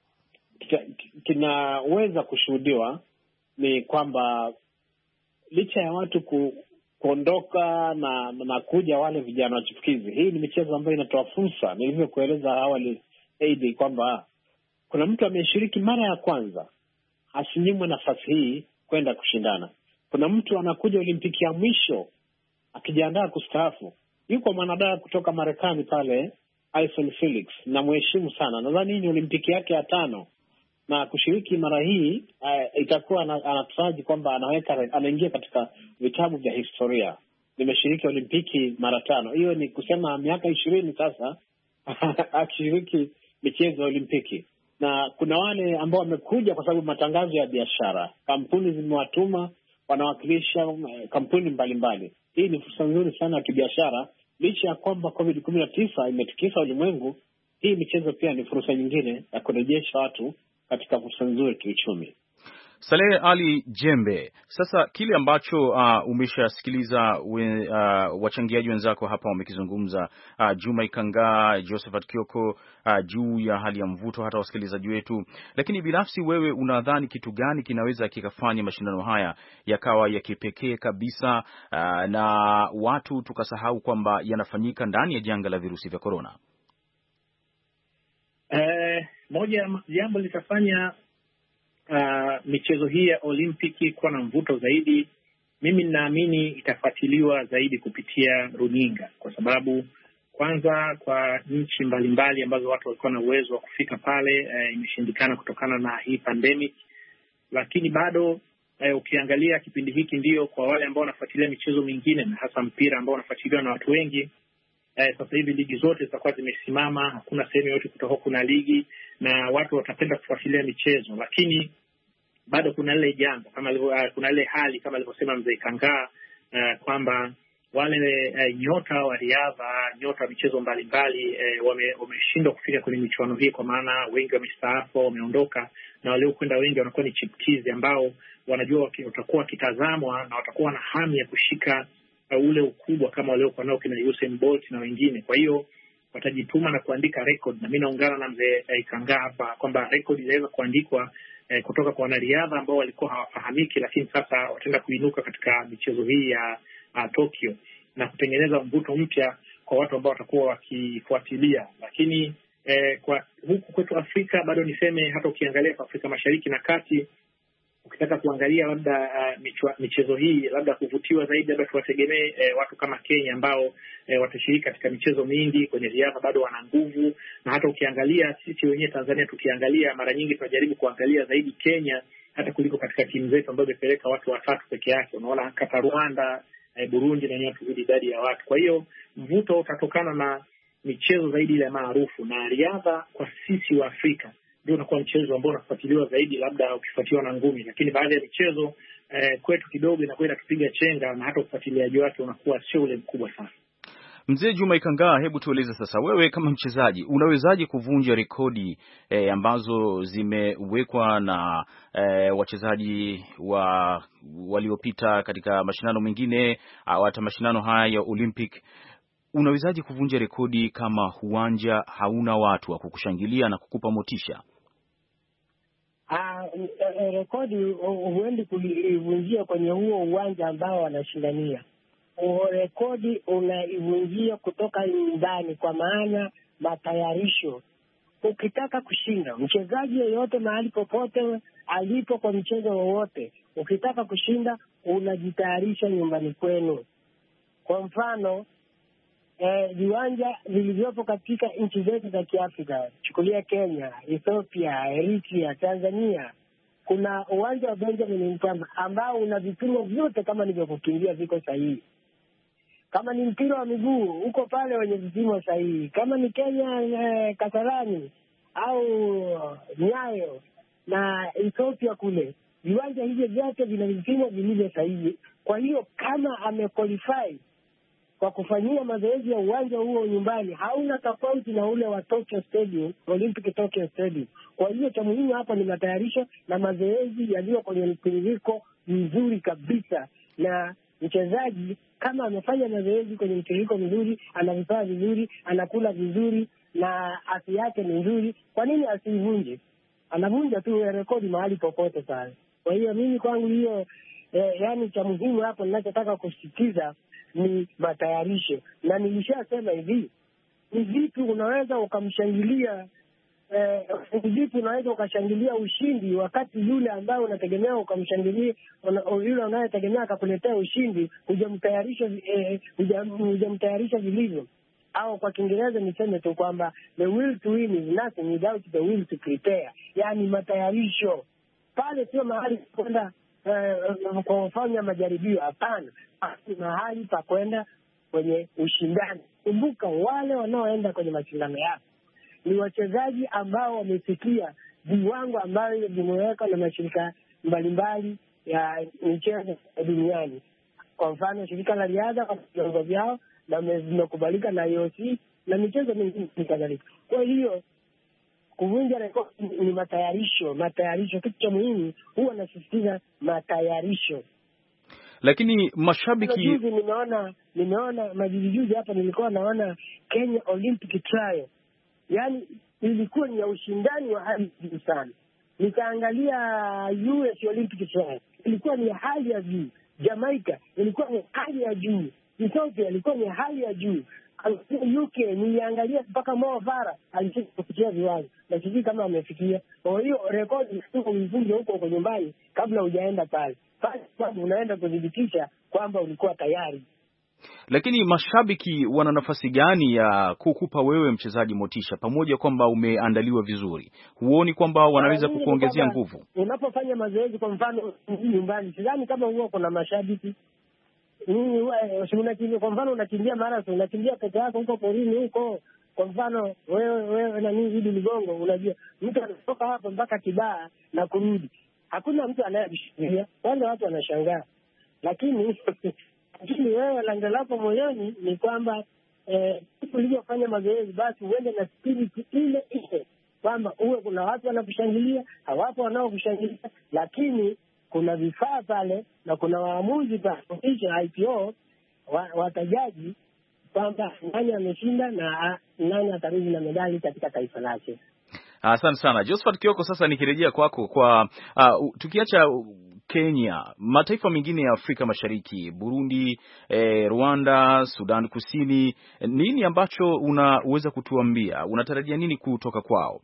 kinaweza kushuhudiwa ni kwamba licha ya watu kuondoka na kuja wale vijana wachipukizi, hii ni michezo ambayo inatoa fursa. Nilivyokueleza awali Aidi kwamba kuna mtu ameshiriki mara ya kwanza, asinyimwe nafasi hii kwenda kushindana. Kuna mtu anakuja Olimpiki ya mwisho akijiandaa kustaafu. Yuko mwanadada kutoka Marekani pale, Allyson Felix, na mheshimu sana. Nadhani hii ni Olimpiki yake ya 5 na kushiriki mara hii itakuwa anataraji kwamba anaingia katika vitabu vya historia. Nimeshiriki Olimpiki mara 5. Hiyo ni kusema miaka 20 sasa akishiriki michezo ya Olimpiki. Na kuna wale ambao wamekuja kwa sababu matangazo ya biashara, kampuni zimewatuma, wanawakilisha kampuni mbalimbali. Hii ni fursa nzuri sana ya kibiashara. Licha ya kwamba COVID-19 imetikisa ulimwengu, hii michezo pia ni fursa nyingine ya kurejesha watu katika fursa nzuri kiuchumi. Saleh Ali Jembe, sasa kile ambacho umeshasikiliza wachangiaji wenzako hapa wamekizungumza, Juma Ikangaa, Josephat Kioko, juu ya hali ya mvuto, hata wasikilizaji wetu, lakini binafsi wewe unadhani kitu gani kinaweza kikafanya mashindano haya yakawa ya kipekee kabisa, na watu tukasahau kwamba yanafanyika ndani ya janga la virusi vya korona? Moja jambo litafanya michezo hii ya Olimpiki kuwa na mvuto zaidi, mimi ninaamini itafuatiliwa zaidi kupitia runinga, kwa sababu kwanza kwa nchi mbalimbali ambazo watu walikuwa na uwezo wa kufika pale imeshindikana kutokana na hii pandemic, lakini bado ukiangalia kipindi hiki ndio kwa wale ambao wanafuatilia michezo mingine na hasa mpira ambao unafuatiliwa na watu wengi. Sasa hivi ligi zote zitakuwa zimesimama, hakuna sehemu yote kutoka kuna ligi na watu watapenda kufuatilia michezo, lakini bado kuna ile jambo kuna ile hali kama alivyosema mzee Kangaa kwamba wale nyota wa riadha, nyota wa michezo mbalimbali wameshindwa kufika kwenye michuano hii, kwa maana wengi wamestaafu, wameondoka, na waliokwenda wengi wanakuwa ni chipkizi ambao wanajua watakuwa wakitazamwa na watakuwa na hamu ya kushika ule ukubwa kama waliokuwa nao kina Usain Bolt na wengine. Kwa hiyo watajituma na kuandika record, na mimi naungana na mzee Kangaa hapa kwamba record inaweza kuandikwa kutoka kwa wanariadha ambao walikuwa hawafahamiki, lakini sasa wataenda kuinuka katika michezo hii ya Tokyo na kutengeneza mvuto mpya kwa watu ambao watakuwa wakifuatilia. Lakini kwa huku kwetu Afrika bado niseme, hata ukiangalia kwa Afrika Mashariki na Kati, ukitaka kuangalia labda michezo hii labda kuvutiwa zaidi, labda tuwategemee watu kama Kenya ambao watashiriki katika michezo mingi kwenye riadha, bado wana nguvu. Na hata ukiangalia sisi wenyewe Tanzania, tukiangalia mara nyingi tunajaribu kuangalia zaidi Kenya hata kuliko katika timu zetu ambazo zimepeleka watu watatu peke yake. Unaona kata Rwanda, Burundi na yenyewe tuzidi idadi ya watu. Kwa hiyo mvuto utatokana na michezo zaidi ile maarufu, na riadha kwa sisi wa Afrika ndio unakuwa mchezo ambao unafuatiliwa zaidi, labda ukifuatiwa na ngumi, lakini baadhi ya michezo kwetu kidogo inakuwa inatupiga chenga na hata ufuatiliaji wake unakuwa sio ule mkubwa sana. Mzee Juma Ikangaa, hebu tueleze sasa, wewe kama mchezaji unawezaje kuvunja rekodi ambazo zimewekwa na wachezaji waliopita katika mashindano mengine au hata mashindano haya ya Olympic? Unawezaje kuvunja rekodi kama uwanja hauna watu wa kukushangilia na kukupa motisha? Rekodi huendi kuivunjia kwenye huo uwanja ambao wanashindania. Rekodi unaivunjia kutoka nyumbani, kwa maana matayarisho. Ukitaka kushinda, mchezaji yeyote mahali popote alipo kwa mchezo wowote, ukitaka kushinda unajitayarisha nyumbani kwenu. Kwa mfano viwanja vilivyopo katika nchi zetu za Kiafrika, chukulia Kenya, Ethiopia, Eritrea, Tanzania, kuna uwanja wa Benjamin Mkapa ambao una vipimo vyote kama nilivyokukimbia viko sahihi. Kama ni mpira wa miguu uko pale wenye vipimo sahihi. Kama ni Kenya Kasarani au Nyayo na Ethiopia kule, viwanja hivyo vyote vina vipimo vilivyo sahihi. Kwa hiyo kama amequalify kwa kufanyia mazoezi ya uwanja huo nyumbani, hauna tofauti na ule wa Tokyo Stadium, Olympic Tokyo Stadium. Kwa hiyo cha muhimu hapa ni matayarisho na mazoezi yaliyo kwenye mtiririko mzuri kabisa, na mchezaji kama amefanya mazoezi kwenye mtiririko mzuri, anavifaa vizuri, anakula vizuri na afya yake ni nzuri, kwa nini asivunje? Anavunja tu rekodi mahali popote pale. Kwa hiyo mimi kwangu hiyo yani cha muhimu hapo ninachotaka kusisitiza ni matayarisho. Na nilishasema hivi, ni vipi unaweza ukamshangilia vipi unaweza ukashangilia ushindi wakati yule ambaye unategemea ukamshangilia, yule unayetegemea akakuletea ushindi hujamtayarisha vilivyo. Au kwa Kiingereza niseme tu kwamba the will to win is nothing without the will to prepare. Yani matayarisho pale sio mahali kwenda kwa kufanya majaribio, hapana, ni mahali pa kwenda kwenye ushindani. Kumbuka wale wanaoenda kwenye mashindano yao ni wachezaji ambao wamefikia viwango ambavyo vimewekwa na mashirika mbalimbali ya michezo duniani. Kwa mfano shirika la riadha kwa viwango vyao na vimekubalika na IOC na michezo mingine kadhalika. Kwa hiyo Kuvunja rekodi ni matayarisho. Kitu cha muhimu huwa nasisitiza matayarisho. Lakini mashabiki, juzi nimeona majuzi hapa, nilikuwa naona Kenya Olympic Trial, yani ilikuwa ni ya ushindani wa hali juu sana. Nikaangalia US Olympic Trial, ilikuwa ni hali ya juu. Jamaica ilikuwa ni hali ya juu. Ethiopia ilikuwa ni hali ya juu. UK niliangalia mpaka Mo Farah alifika kufikia viwango, na sisi kama amefikia. Kwa hiyo rekodi uivunje huko nyumbani kabla hujaenda pale sababu unaenda kudhibitisha kwamba ulikuwa tayari. Lakini mashabiki wana nafasi gani ya kukupa wewe mchezaji motisha, pamoja kwamba umeandaliwa vizuri? Huoni kwamba wanaweza kukuongezea nguvu unapofanya mazoezi? Kwa mfano nyumbani, sidhani kama huwa kuna mashabiki. Unakimbia, kwa mfano unakimbia marathon, unakimbia peke yako huko porini huko. Kwa mfano wewe na nini Idi Ligongo, unajua mtu anatoka hapa mpaka Kibaha na kurudi, hakuna mtu anayebishiria, wale watu wanashangaa. Lakini wewe lengo lako moyoni ni kwamba ulivyofanya mazoezi basi uende na spirit ile kwamba uwe kuna watu wanakushangilia, hawapo wanaokushangilia, lakini kuna vifaa pale na kuna waamuzi pale IPO watajaji kwamba nani ameshinda na nani atarudi na medali katika taifa lake. Asante sana Josephat Kioko. Sasa nikirejea kwako kwa tukiacha Kenya, mataifa mengine ya Afrika Mashariki, Burundi, Rwanda, Sudan Kusini, nini ambacho unaweza kutuambia? Unatarajia nini kutoka kwao?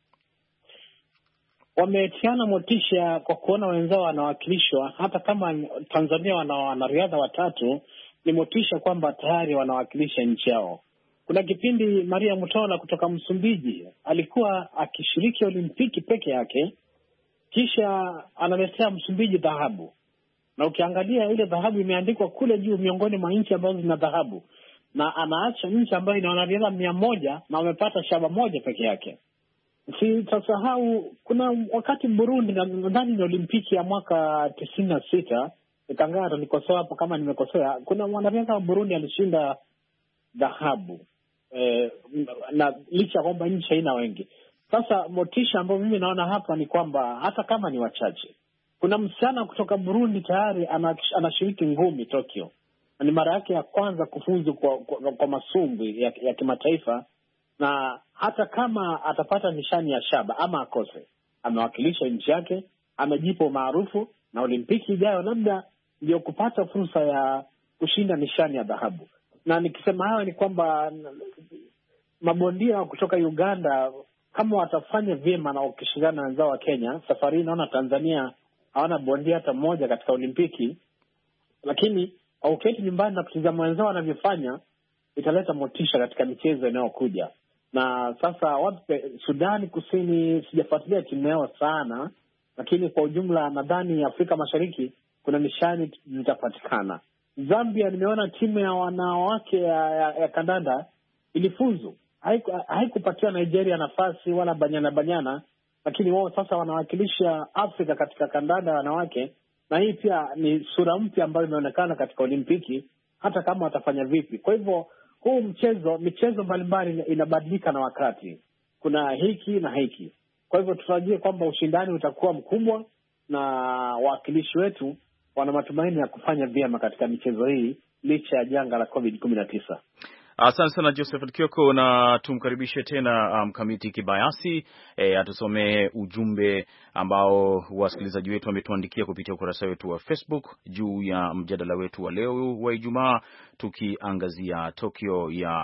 Wametiana motisha kwa kuona wenzao wanawakilishwa. Hata kama Tanzania wana wanariadha watatu, ni motisha kwamba tayari wanawakilisha nchi yao. Kuna kipindi Maria Mutola kutoka Msumbiji alikuwa akishiriki Olimpiki peke yake, kisha analetea Msumbiji dhahabu. Na ukiangalia ile dhahabu imeandikwa kule juu miongoni mwa nchi ambazo zina dhahabu, na anaacha nchi ambayo ina wanariadha 100 na wamepata shaba moja peke yake. Sitasahau kuna wakati Burundi, nadhani ni Olimpiki ya mwaka 96, Kangara nikosoa hapo kama nimekosea, kuna mwanariadha wa Burundi alishinda dhahabu na licha kwamba nchi haina wengi. Sasa motisha ambayo mimi naona hapa ni kwamba hata kama ni wachache, kuna msichana kutoka Burundi tayari anashiriki ngumi Tokyo. Ni mara yake ya kwanza kufuzu kwa masumbwi ya kimataifa, na hata kama atapata nishani ya shaba ama akose, amewakilisha nchi yake, amejipa maarufu, na Olimpiki ijayo labda ndio kupata fursa ya kushinda nishani ya dhahabu. Na nikisema hayo ni kwamba mabondia kutoka Uganda kama watafanya vyema na ukishindana na wenzao wa Kenya, safari naona Tanzania hawana bondia hata mmoja katika Olimpiki, lakini uketi nyumbani na kutizama wenzao wanavyofanya, italeta motisha katika michezo inayokuja. Na sasa Sudani Kusini sijafuatilia timu yao sana, lakini kwa ujumla nadhani Afrika Mashariki kuna nishani zitapatikana. Zambia nimeona timu ya wanawake ya kandanda ilifuzu. Haikupatia Nigeria nafasi wala banyana, lakini wao sasa wanawakilisha Afrika katika kandanda wanawake, na hii pia ni sura mpya ambayo imeonekana katika Olimpiki, hata kama watafanya vipi. Kwa hivyo huu michezo mbalimbali inabadilika na wakati, kuna hiki na hiki. Kwa hivyo tutarajie kwamba ushindani utakuwa mkubwa na wawakilishi wetu wana matumaini ya kufanya vyema katika michezo hii licha ya janga la COVID-19. Asante sana Josephat Kioko, na tumkaribishe tena Mkamiti Kibayasi atusomee ujumbe ambao wasikilizaji wetu wametuandikia kupitia ukurasa wetu wa Facebook juu ya mjadala wetu wa leo wa Ijumaa, tukiangazia Tokyo ya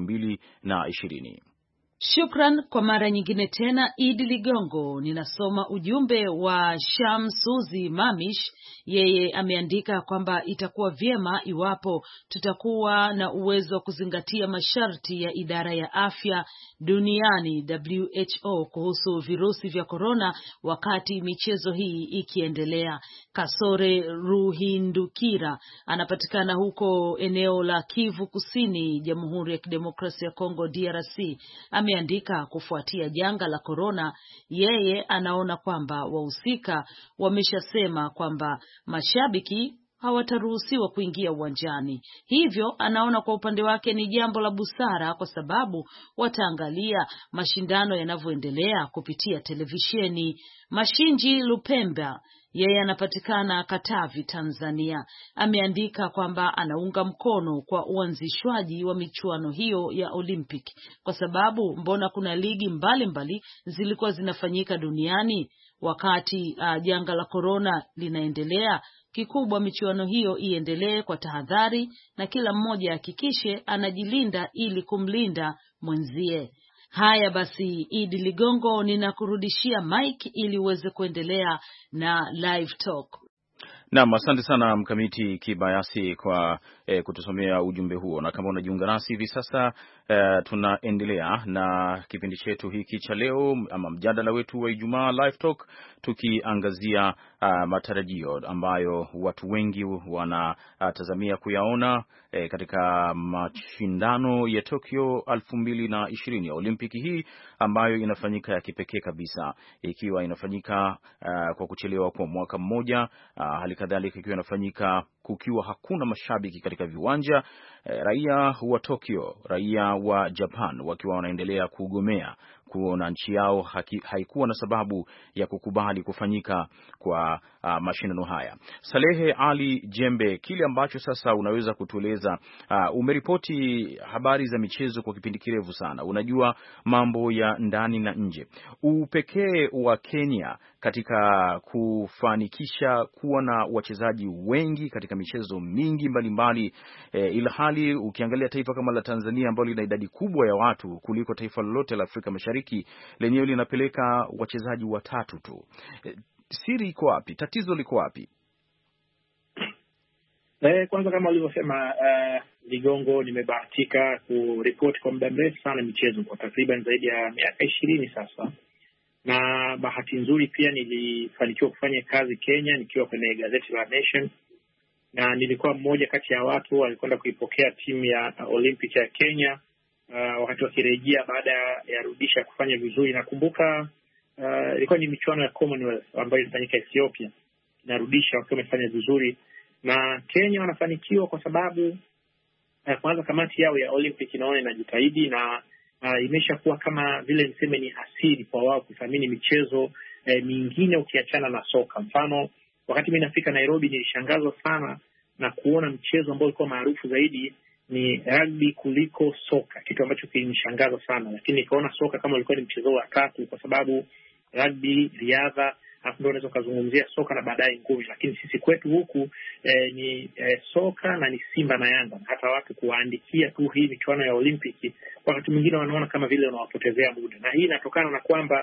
2020. Shukran kwa mara nyingine tena Idi Ligongo. Ninasoma ujumbe wa Shamsuzi Mamish. Yeye ameandika kwamba itakuwa vyema iwapo tutakuwa na uwezo wa kuzingatia masharti ya idara ya afya duniani WHO kuhusu virusi vya korona wakati michezo hii ikiendelea. Kasore Ruhindukira anapatikana huko eneo la Kivu Kusini, Jamhuri ya Kidemokrasia ya Kongo DRC. Ameandika kufuatia janga la korona, yeye anaona kwamba wahusika wameshasema kwamba mashabiki hawataruhusiwa kuingia uwanjani. Hivyo anaona kwa upande wake ni jambo la busara, kwa sababu wataangalia mashindano yanavyoendelea kupitia televisheni. Mashinji Lupemba, yeye anapatikana Katavi, Tanzania, ameandika kwamba anaunga mkono kwa uanzishwaji wa michuano hiyo ya Olympic, kwa sababu mbona kuna ligi mbalimbali zilikuwa zinafanyika duniani wakati janga la korona linaendelea. Kikubwa michuano hiyo iendelee kwa tahadhari, na kila mmoja hakikishe anajilinda ili kumlinda mwenzie. Haya basi, Idi Ligongo, ninakurudishia mic ili uweze kuendelea na live talk. Naam, asante sana Mkamiti Kibayasi kwa kutusomea ujumbe huo. Na kama unajiunga nasi hivi sasa, tunaendelea na kipindi chetu hiki cha leo, ama mjadala wetu wa Ijumaa Live Talk, tukiangazia matarajio ambayo watu wengi wanatazamia kuyaona katika mashindano ya Tokyo 2020 ya Olimpiki hii, ambayo inafanyika ya kipekee kabisa, ikiwa inafanyika kwa kuchelewa kwa mwaka mmoja, hali kadhalika ikiwa inafanyika kukiwa hakuna mashabiki katika viwanja. Raia wa Tokyo, raia wa Japan wakiwa wanaendelea kugomea kuona nchi yao haikuwa na sababu ya kukubali kufanyika kwa mashindano haya. Salehe Ali Jembe, kile ambacho sasa unaweza kutueleza, umeripoti habari za michezo kwa kipindi kirefu sana, unajua mambo ya ndani na nje. Upekee wa Kenya katika kufanikisha kuwa na wachezaji wengi katika michezo mingi mbalimbali, ila hali ukiangalia taifa kama la Tanzania ambalo lina idadi kubwa ya watu kuliko taifa lolote la Afrika Mashariki, lenyewe linapeleka wachezaji watatu tu. Siri iko wapi? Tatizo liko wapi? Kwanza kama ulivyosema Ligongo, nimebahatika kuripoti kwa muda mrefu sana michezo kwa takriban zaidi ya miaka 20 sasa, na bahati nzuri pia nilifanikiwa kufanya kazi Kenya nikiwa kwenye gazeti la Nation, na nilikuwa mmoja kati ya watu walikwenda kuipokea timu ya Olympic ya Kenya wakati wakirejea baada ya Rudisha kufanya vizuri. Nakumbuka ilikuwa ni michuano ya Commonwealth ambayo ilifanyika Ethiopia, na Rudisha wakiwa wamefanya vizuri, na Kenya wanafanikiwa kwa sababu kwanza kamati yao ya Olympic inaona inajitahidi, na imeshakuwa kama vile niseme ni asili kwa wao kuthamini michezo mingine ukiachana na soka. Mfano, wakati mimi nafika Nairobi nilishangazwa sana na kuona mchezo ambao ulikuwa maarufu zaidi ni rugby kuliko soka, kitu ambacho kilinishangaza sana, lakini nikaona soka kama ulikuwa ni mchezo wa tatu, kwa sababu rugby, riadha, hapo ndio unaweza kuzungumzia soka na baadaye ngumi. Lakini sisi kwetu huku ni soka na ni Simba na Yanga. Hata watu kuwaandikia tu hii michuano ya Olimpiki wakati mwingine wanaona kama vile unawapotezea muda, na hii inatokana na kwamba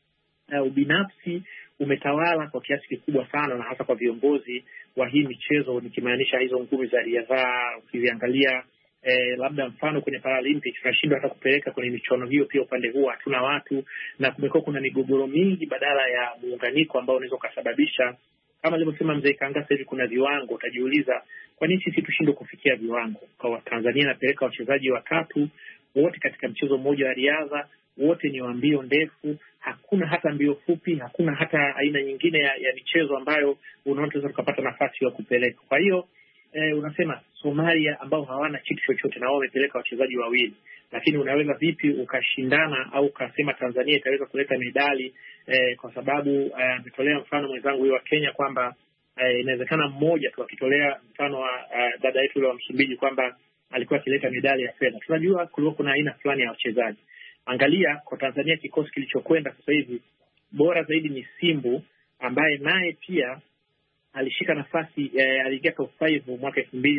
ubinafsi umetawala kwa kiasi kikubwa sana, na hasa kwa viongozi wa hii michezo, nikimaanisha hizo ngumi za riadha. Ukiangalia labda mfano kwenye Paralympics tunashindwa hata kupeleka kwenye michuano hiyo, pia upande huo hatuna watu, na kumekuwa kuna migogoro mingi badala ya muunganiko ambao unaweza kusababisha, kama alivyosema mzee Kanga, sasa hivi kuna viwango. Utajiuliza kwa nini sisi tushindwe kufikia viwango? Kwa Tanzania napeleka wachezaji watatu wote katika mchezo mmoja wa riadha, wote ni wa mbio ndefu, hakuna hata mbio fupi, hakuna hata aina nyingine ya michezo ambayo unaweza kupata nafasi ya kupeleka. Kwa hiyo unasema Somalia ambao hawana kitu chochote na wao wamepeleka wachezaji wawili, lakini unaweza vipi ukashindana au ukasema Tanzania itaweza kuleta medali? Kwa sababu ametolea mfano mwenzangu huyo wa Kenya kwamba inawezekana mmoja tu, akitolea mfano wa dada yetu yule wa Msumbiji kwamba alikuwa akileta medali ya fedha. Tunajua kulikuwa kuna aina fulani ya wachezaji. Angalia kwa Tanzania kikosi kilichokwenda sasa hivi, bora zaidi ni Simbu ambaye naye pia alishika nafasi, aliingia top 5 mwaka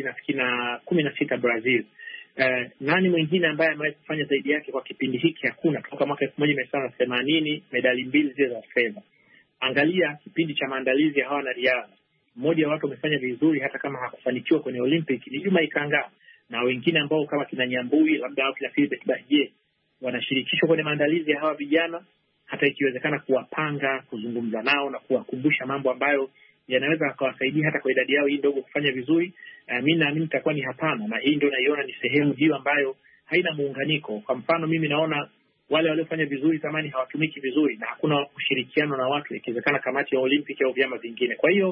2016 Brazil. Nani mwingine ambaye amewahi kufanya zaidi yake kwa kipindi hiki? Hakuna. Kutoka mwaka 1980 medali 2 zile za fedha. Angalia kipindi cha maandalizi ya hawa na riadha, mmoja wa watu wamefanya vizuri hata kama hakufanikiwa kwenye Olympic ni Juma Ikanga, na wengine ambao kama kina Nyambui labda au kina Philbert Baje wanashirikishwa kwenye maandalizi ya hawa vijana, hata ikiwezekana kuwapanga, kuzungumza nao na kuwakumbusha mambo ambayo yanaweza akawasaidia hata kwa idadi yao hii ndogo kufanya vizuri. Mimi naamini itakuwa ni hapana, na hii ndio naiona ni sehemu hiyo ambayo haina muunganiko. Kwa mfano mimi naona wale waliofanya vizuri zamani hawatumiki vizuri na hakuna ushirikiano na watu, ikiwezekana kamati ya Olympic au vyama vingine. Kwa hiyo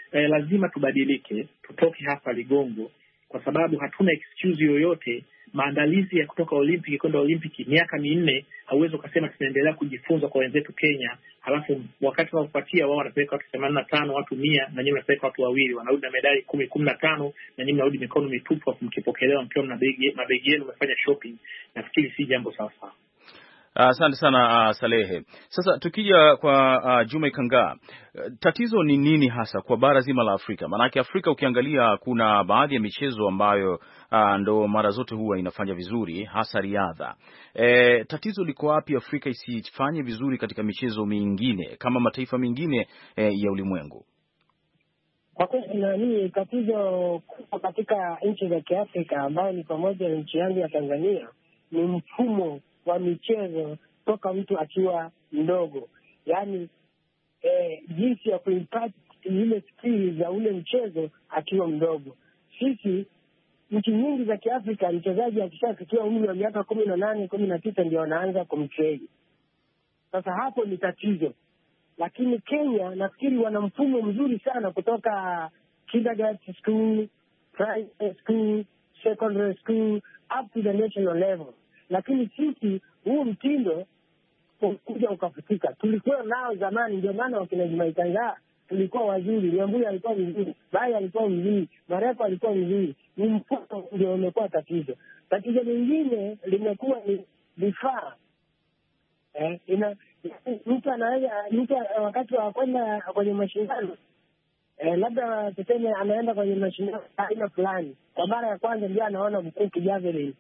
lazima tubadilike, tutoke hapa ligongo, kwa sababu hatuna excuse yoyote. Maandalizi ya kutoka Olimpiki kwenda Olimpiki miaka 4, hauwezi ukasema tunaendelea kujifunza kwa wenzetu Kenya, halafu wakati wanaofuatia wao wanapeleka watu 85, watu 100, na nyinyi mnapeleka watu 2, wanarudi na medali 10, 15, na nyinyi mnarudi mikono mitupu hapo mkipokelewa mkiwa na mabegi yenu mmefanya shopping. Nafikiri si jambo sawa sawa. Asante sana Salehe. Sasa tukija kwa Juma Ikangaa, tatizo ni nini hasa kwa bara zima la Afrika? Maanake Afrika ukiangalia kuna baadhi ya michezo ambayo ndo mara zote huwa inafanya vizuri, hasa riadha. Tatizo liko wapi Afrika isifanye vizuri katika michezo mingine kama mataifa mengine ya ulimwengu? Kwa kweli tatizo kubwa katika nchi za Kiafrika ambayo ni pamoja na nchi yangu ya Tanzania ni mfumo wa michezo toka mtu akiwa mdogo, yaani jinsi ya kuimpact ile skills za ule mchezo akiwa mdogo. Sisi nchi nyingi za Kiafrika mchezaji akishafikia umri wa miaka 18, 19 ndio wanaanza kumtrain. Sasa hapo ni tatizo. Lakini Kenya nafikiri wana mfumo mzuri sana kutoka kindergarten school, primary school, secondary school up to the national level. Lakini sisi huu mtindo kuja ukafutika. Tulikuwa nao zamani, ndio maana wakina Juma Ikangaa tulikuwa wazuri, Nyambui alikuwa mzuri, Bai alikuwa mzuri, Marefu alikuwa mzuri. Ni mfumo ndio umekuwa tatizo. Tatizo lingine limekuwa ni vifaa. Mtu wakati wa kwenda kwenye mashindano labda tuseme anaenda kwenye mashindano aina fulani, kwa mara ya kwanza ndio anaona mkuki javelin,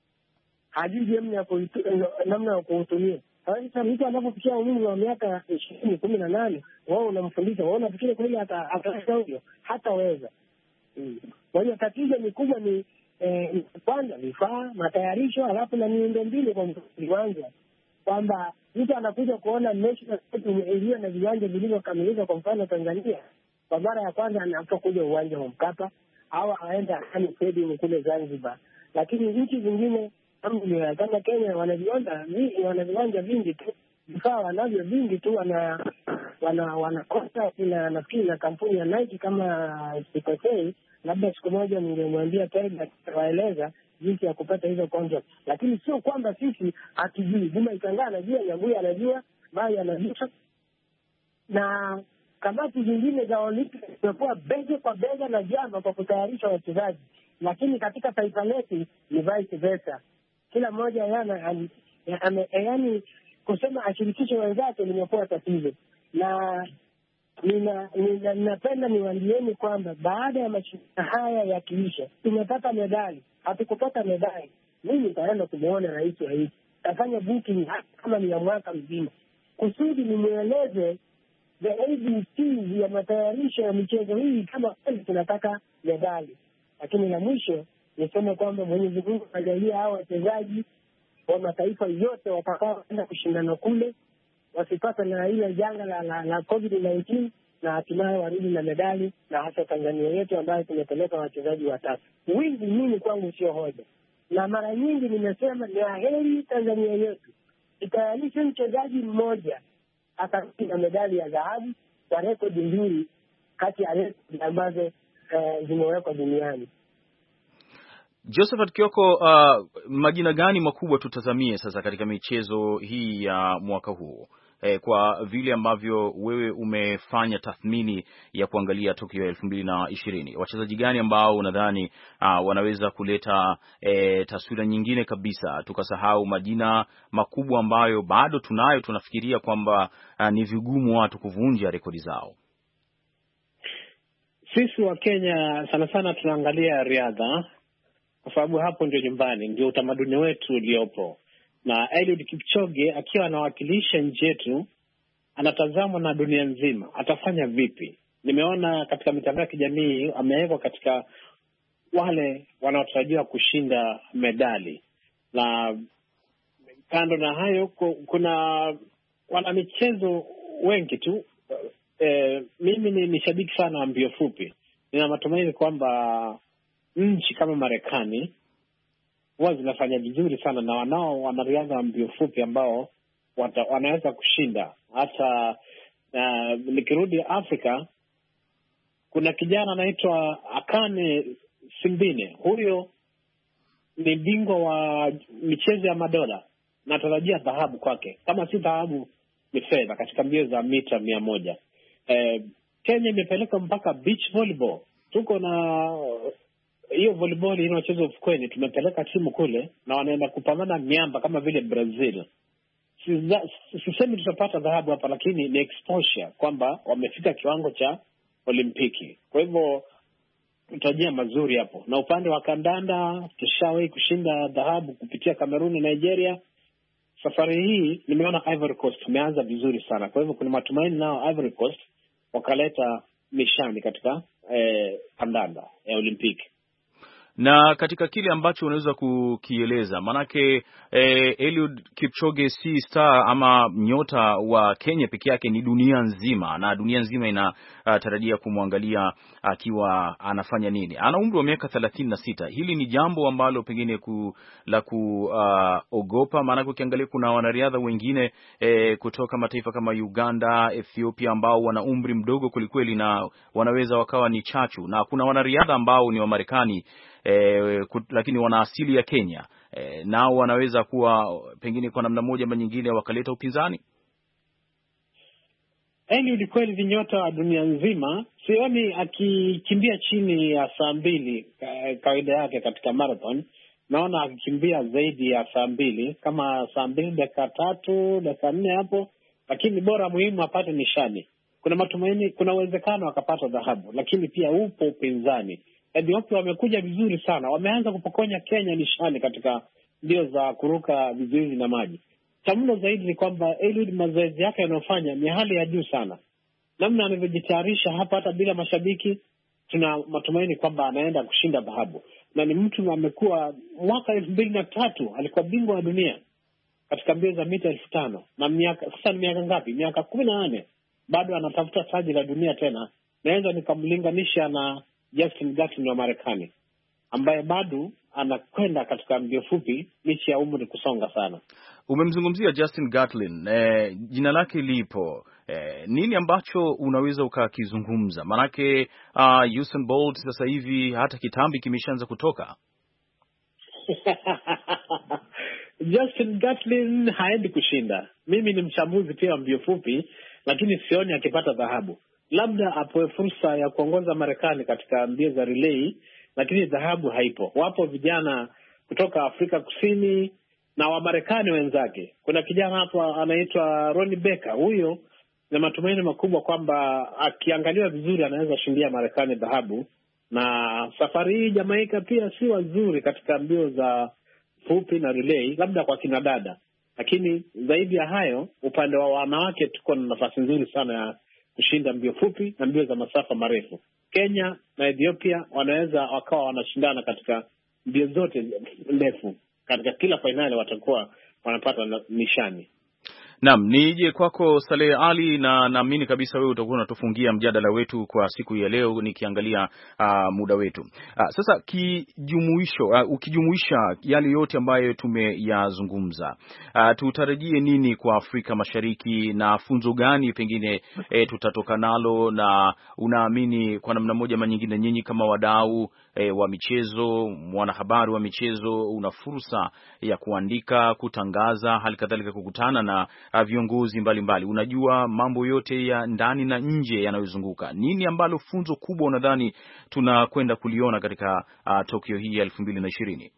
hajui namna ya kuutumia. Sasa mtu anapofikia umri wa miaka 20, 18, wao unamfundisha, wao unafikiri kweli ataweza huyo? Hataweza. Kwa hiyo tatizo ni kubwa ni kwanza vifaa, matayarisho, alafu na miundombinu kwa viwanja, kwamba mtu anakuja kuona mechi iliyo na viwanja vilivyokamilika. Kwa mfano Tanzania, kwa mara ya kwanza anapokuja uwanja wa Mkapa au aenda stadium kule Zanzibar. Lakini nchi zingine kama Kenya wana viwanja vingi tu, vifaa wanavyo vingi tu, wanakosa na nafikiri na kampuni ya Nike kama sikosei, labda siku moja ningemwambia Tiger waeleza jinsi ya kupata hizo contract. Lakini sio kwamba sisi hatujui. Juma Ikangaa anajua, Nyambui anajua, Bai anajua, na kamati zingine za Olympics zimekuwa bega kwa bega na jama kwa kutayarisha wachezaji, lakini katika taifa letu ni vice versa. Kila mmoja yaani kusema ashirikishe wenzake limekuwa tatizo. Na ninapenda niwaambieni kwamba baada ya mashindano haya yakiisha, tumepata medali, hatukupata medali, mimi nitaenda kumuona rais wa nchi, tafanya booking kama ni ya mwaka mzima, kusudi nimweleze the ABCs ya matayarisho ya michezo hii kama kweli tunataka medali. Lakini la mwisho niseme kwamba Mwenyezi Mungu ajalie hao wachezaji wa mataifa yote watakaoenda kushindana kule wasipate na ile janga la COVID-19, na hatimaye warudi na medali, na hasa Tanzania yetu ambayo tumepeleka wachezaji 3. Wingi mimi kwangu sio hoja, na mara nyingi nimesema ni aheri Tanzania yetu itayarishe mchezaji mmoja akarudi na medali ya dhahabu kwa rekodi nzuri kati ya rekodi ambazo zimewekwa duniani. Josephat Kioko, majina gani makubwa tutazamie sasa katika michezo hii ya mwaka huu, kwa vile ambavyo wewe umefanya tathmini ya kuangalia Tokyo 2020? Wachezaji gani ambao unadhani wanaweza kuleta taswira nyingine kabisa, tukasahau majina makubwa ambayo bado tunafikiria kwamba ni vigumu watu kuvunja rekodi zao? Sisi wa Kenya sana sana tunaangalia riadha, kwa sababu hapo ndio nyumbani, ndio utamaduni wetu uliopo. Na Eliud Kipchoge akiwa anawakilisha nchi yetu, anatazamwa na dunia nzima. Atafanya vipi? Nimeona katika mitandao ya kijamii amewekwa katika wale wanaotarajiwa kushinda medali. Na kando na hayo, kuna wanamichezo wengi tu. Mimi ni shabiki sana wa mbio fupi. Nina matumaini kwamba nchi kama Marekani huwa zinafanya vizuri sana, na wanariadha wa mbio fupi ambao wanaweza kushinda. Hata nikirudi Afrika, Kuna kijana anaitwa Akane Simbine, huyo ni bingwa wa michezo ya madola, natarajia dhahabu kwake. Kama si dhahabu ni fedha katika mbio za mita 100. Kenya imepeleka mpaka beach volleyball. Tuko na hiyo volleyball inayochezwa ufukweni, tumepeleka timu kule na wanaenda kupambana miamba kama vile Brazil. Sisemi tutapata dhahabu hapa, lakini ni exposure kwamba wamefika kiwango cha Olimpiki. Kwa hivyo tutajia mazuri hapo. Na upande wa kandanda tushawahi kushinda dhahabu kupitia Kamerun na Nigeria. Safari hii nimeona Ivory Coast imeanza vizuri sana. Kwa hivyo kuna matumaini nao Ivory Coast wakaleta nishani katika kandanda ya Olimpiki. Na katika kile ambacho unaweza kukieleza, manake Eliud Kipchoge si star ama nyota wa Kenya peke yake, ni dunia nzima, na dunia nzima inatarajia kumwangalia akiwa anafanya nini. Ana umri wa miaka 36. Hili ni jambo ambalo pengine la kuogopa, maana ukiangalia kuna wanariadha wengine kutoka mataifa kama Uganda, Ethiopia ambao wana umri mdogo kwelikweli na wanaweza wakawa ni chachu, na kuna wanariadha ambao ni wa Marekani lakini wana asili ya Kenya, nao wanaweza kuwa pengine kwa namna moja ama nyingine wakaleta upinzani. Eliud kweli ni nyota wa dunia nzima. Sioni akikimbia chini ya saa 2 kawaida yake katika marathon. Naona akikimbia zaidi ya saa 2, kama saa 2 dakika 3, dakika 4 hapo, lakini bora muhimu apate nishani. Kuna matumaini, kuna uwezekano akapata dhahabu, lakini pia upo upinzani. Ethiopia wamekuja vizuri sana, wameanza kupokonya Kenya nishani katika mbio za kuruka vizuizi na maji. Chamno zaidi ni kwamba Eliud mazoezi yake yanayofanya ni hali ya juu sana. Namna anavyojitayarisha hapa, hata bila mashabiki, tuna matumaini kwamba anaenda kushinda dhahabu. Na ni mtu amekuwa, mwaka 2003 alikuwa bingwa wa dunia katika mbio za mita 1500. Na sasa ni miaka ngapi? Miaka 18. Bado anatafuta taji la dunia tena. Naweza nikamlinganisha na Justin Gatlin wa Marekani, ambaye bado anakwenda katika mbio fupi licha ya umri kusonga sana. Umemzungumzia Justin Gatlin, jina lake lipo. Nini ambacho unaweza ukakizungumza? Manake Usain Bolt sasa hivi hata kitambi kimeshaanza kutoka. Justin Gatlin haendi kushinda. Mimi ni mchambuzi pia wa mbio fupi, lakini sioni akipata dhahabu. Labda apoe fursa ya kuongoza Marekani katika mbio za relay, lakini dhahabu haipo. Wapo vijana kutoka Afrika Kusini na wa Marekani wenzake. Kuna kijana hapo anaitwa Ronnie Becker. Huyo na matumaini makubwa kwamba akiangaliwa vizuri anaweza shindia Marekani dhahabu. Na safari hii Jamaica pia si wazuri katika mbio za fupi na relay, labda kwa kina dada. Lakini zaidi ya hayo, upande wa wanawake tuko na nafasi nzuri sana ya kushinda mbio fupi na mbio za masafa marefu. Kenya na Ethiopia wanaweza wakawa wanashindana katika mbio zote ndefu. Katika kila fainali watakuwa wanapata nishani. Naam, nije kwako Saleh Ali, na naamini kabisa wewe utakuwa unatufungia mjadala wetu kwa siku ya leo nikiangalia muda wetu. Sasa ukijumuisha yale yote ambayo tumeyazungumza, tutarajie nini kwa Afrika Mashariki na funzo gani pengine tutatoka nalo, na unaamini kwa namna moja ama nyingine nyinyi kama wadau wa michezo, mwanahabari wa michezo, una fursa ya kuandika, kutangaza, hali kadhalika kukutana na viongozi mbalimbali, unajua mambo yote ya ndani na nje yanayozunguka. Nini ambalo funzo kubwa unadhani tunakwenda kuliona katika Tokyo hii ya 2020?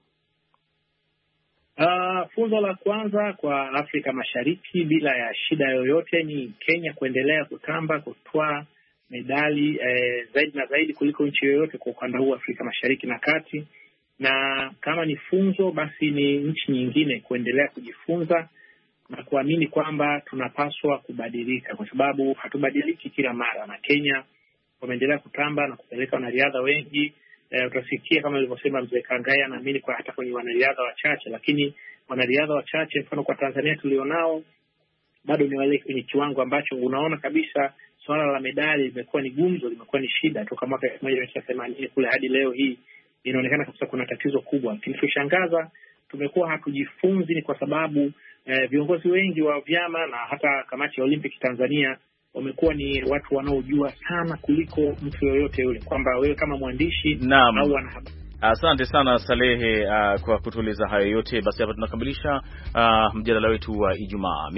Funzo la kwanza kwa Afrika Mashariki bila ya shida yoyote ni Kenya kuendelea kutamba, kutwaa medali zaidi na zaidi kuliko nchi yoyote kwa ukanda huu Afrika Mashariki na Kati. Na kama ni funzo, basi ni nchi nyingine kuendelea kujifunza na kuamini kwamba tunapaswa kubadilika, kwa sababu hatubadiliki kila mara. Na Kenya wameendelea kutamba na kupeleka wanariadha wengi. Utasikia kama nilivyosema Mzee Kangaya, naamini kwa hata kwenye wanariadha wachache, lakini wanariadha wachache mfano kwa Tanzania tulionao bado ni wale kwenye kiwango ambacho unaona kabisa swala la medali limekuwa ni gumzo, limekuwa ni shida toka mwaka 1980 kule hadi leo hii. Inaonekana kabisa kuna tatizo kubwa. Kinachoshangaza, tumekuwa hatujifunzi, ni kwa sababu viongozi wengi wa vyama na hata kamati ya Olympic Tanzania wamekuwa ni watu wanaojua sana kuliko mtu yoyote yule, kwamba wewe kama mwandishi au wanahabari. Asante sana Salehe kwa kutueleza hayo yote. Basi hapa tunakamilisha mjadala wetu wa Ijumaa.